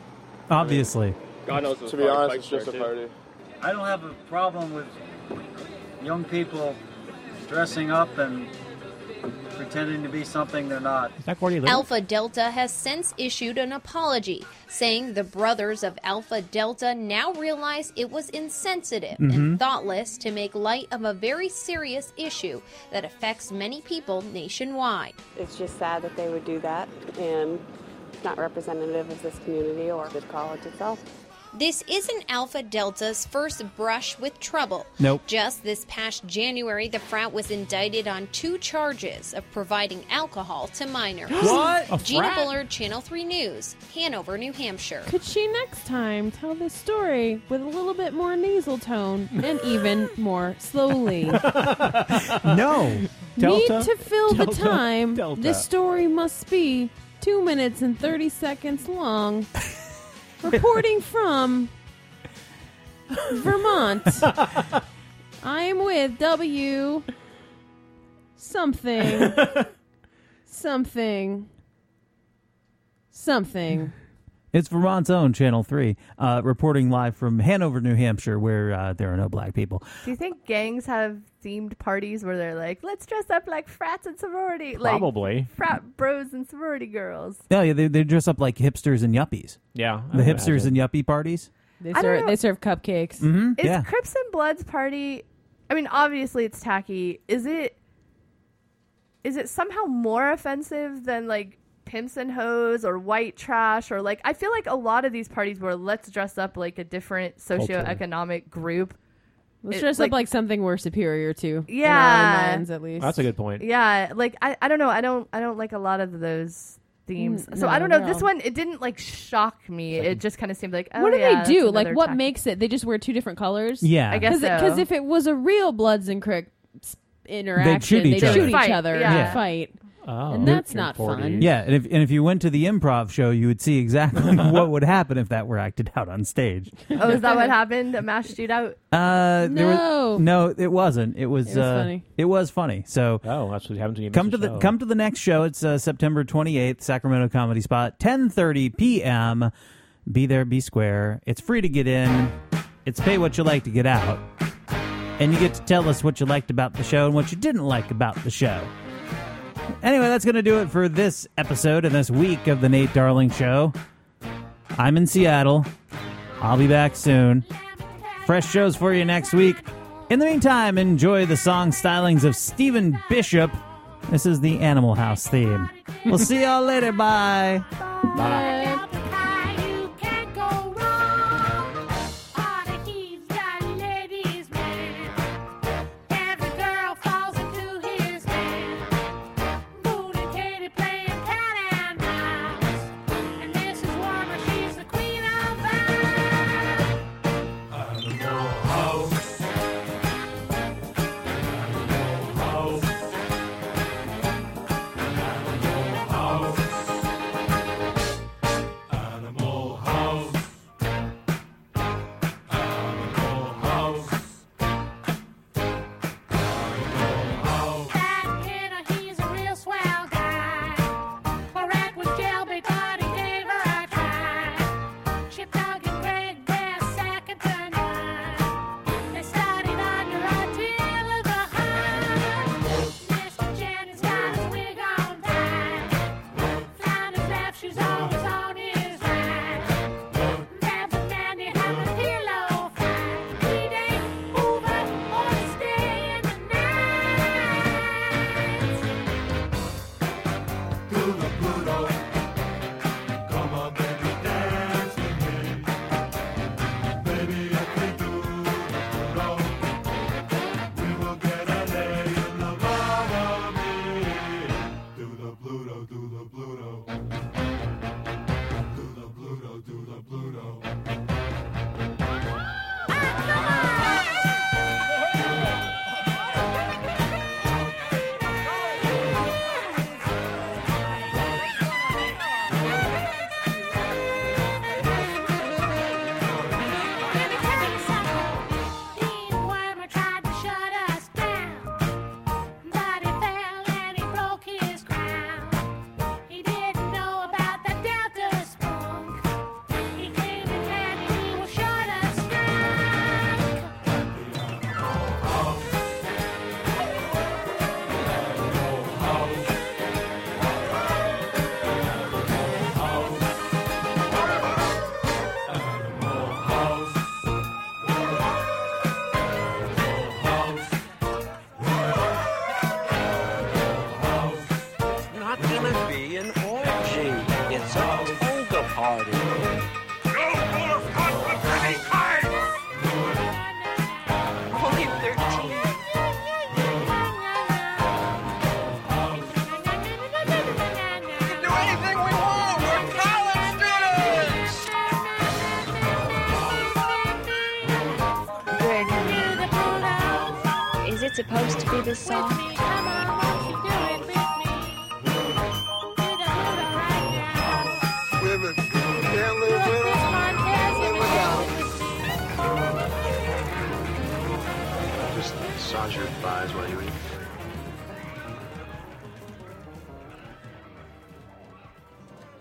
Obviously. God knows. To be honest, it's just a party. I don't have a problem with young people dressing up and pretending to be something they're not. Is that Gordy Lee? Alpha Delta has since issued an apology, saying the brothers of Alpha Delta now realize it was insensitive Mhm. and thoughtless to make light of a very serious issue that affects many people nationwide. It's just sad that they would do that, and it's not representative of this community or the college itself. This isn't Alpha Delta's first brush with trouble. Nope. Just this past January, the frat was indicted on two charges of providing alcohol to minors. What? A Gina frat? Bullard, Channel three News, Hanover, New Hampshire. Could she next time tell this story with a little bit more nasal tone and even more slowly? No. Need to fill the Delta, time. Delta. This story must be two minutes and thirty seconds long. Reporting from Vermont, I am with W something, something, something. It's Vermont's own Channel three, uh, reporting live from Hanover, New Hampshire, where uh, there are no black people. Do you think gangs have themed parties where they're like, let's dress up like frats and sorority? Probably. Like frat bros and sorority girls. No, yeah, they, they dress up like hipsters and yuppies. Yeah. The hipsters and yuppie parties. They I don't serve, know. they serve cupcakes. Mm-hmm. Is Yeah. Crips and Bloods party, I mean, obviously it's tacky. Is it, is it somehow more offensive than like pimps and hoes or white trash, or like I feel like a lot of these parties where let's dress up like a different socioeconomic group. Let's It- dress up like something we're superior to. Yeah. In our minds, at least. That's a good point. Yeah, like I, I don't know. I don't I don't like a lot of those themes. Mm, so no, I don't know. no. This one it didn't like shock me. It just kind of seemed like oh, what do yeah, they that's do? Like, another what tacky- makes it? They just wear two different colors. Yeah. I guess so. Because if it was a real Bloods and Crips interaction, shoot each they'd other. shoot each Fight, other yeah. and fight. Oh. And that's not fun. Yeah, and if and if you went to the improv show, you would see exactly what would happen if that were acted out on stage. Oh, is that what happened? A mass shootout? Uh, there was- No. no, it wasn't. It was. It was uh, funny. It was funny. So, oh, that's what happens when you come miss to a the show. come to the next show. It's uh, September twenty-eighth, Sacramento Comedy Spot, ten thirty p.m. Be there, be square. It's free to get in. It's pay what you like to get out, and you get to tell us what you liked about the show and what you didn't like about the show. Anyway, that's going to do it for this episode and this week of the Nate Darling Show. I'm in Seattle. I'll be back soon. Fresh shows for you next week. In the meantime, enjoy the song stylings of Stephen Bishop. This is the Animal House theme. We'll see y'all later. Bye. Bye. it's supposed to be this soft? Women can't live without. Live without. Just massage your thighs while you eat.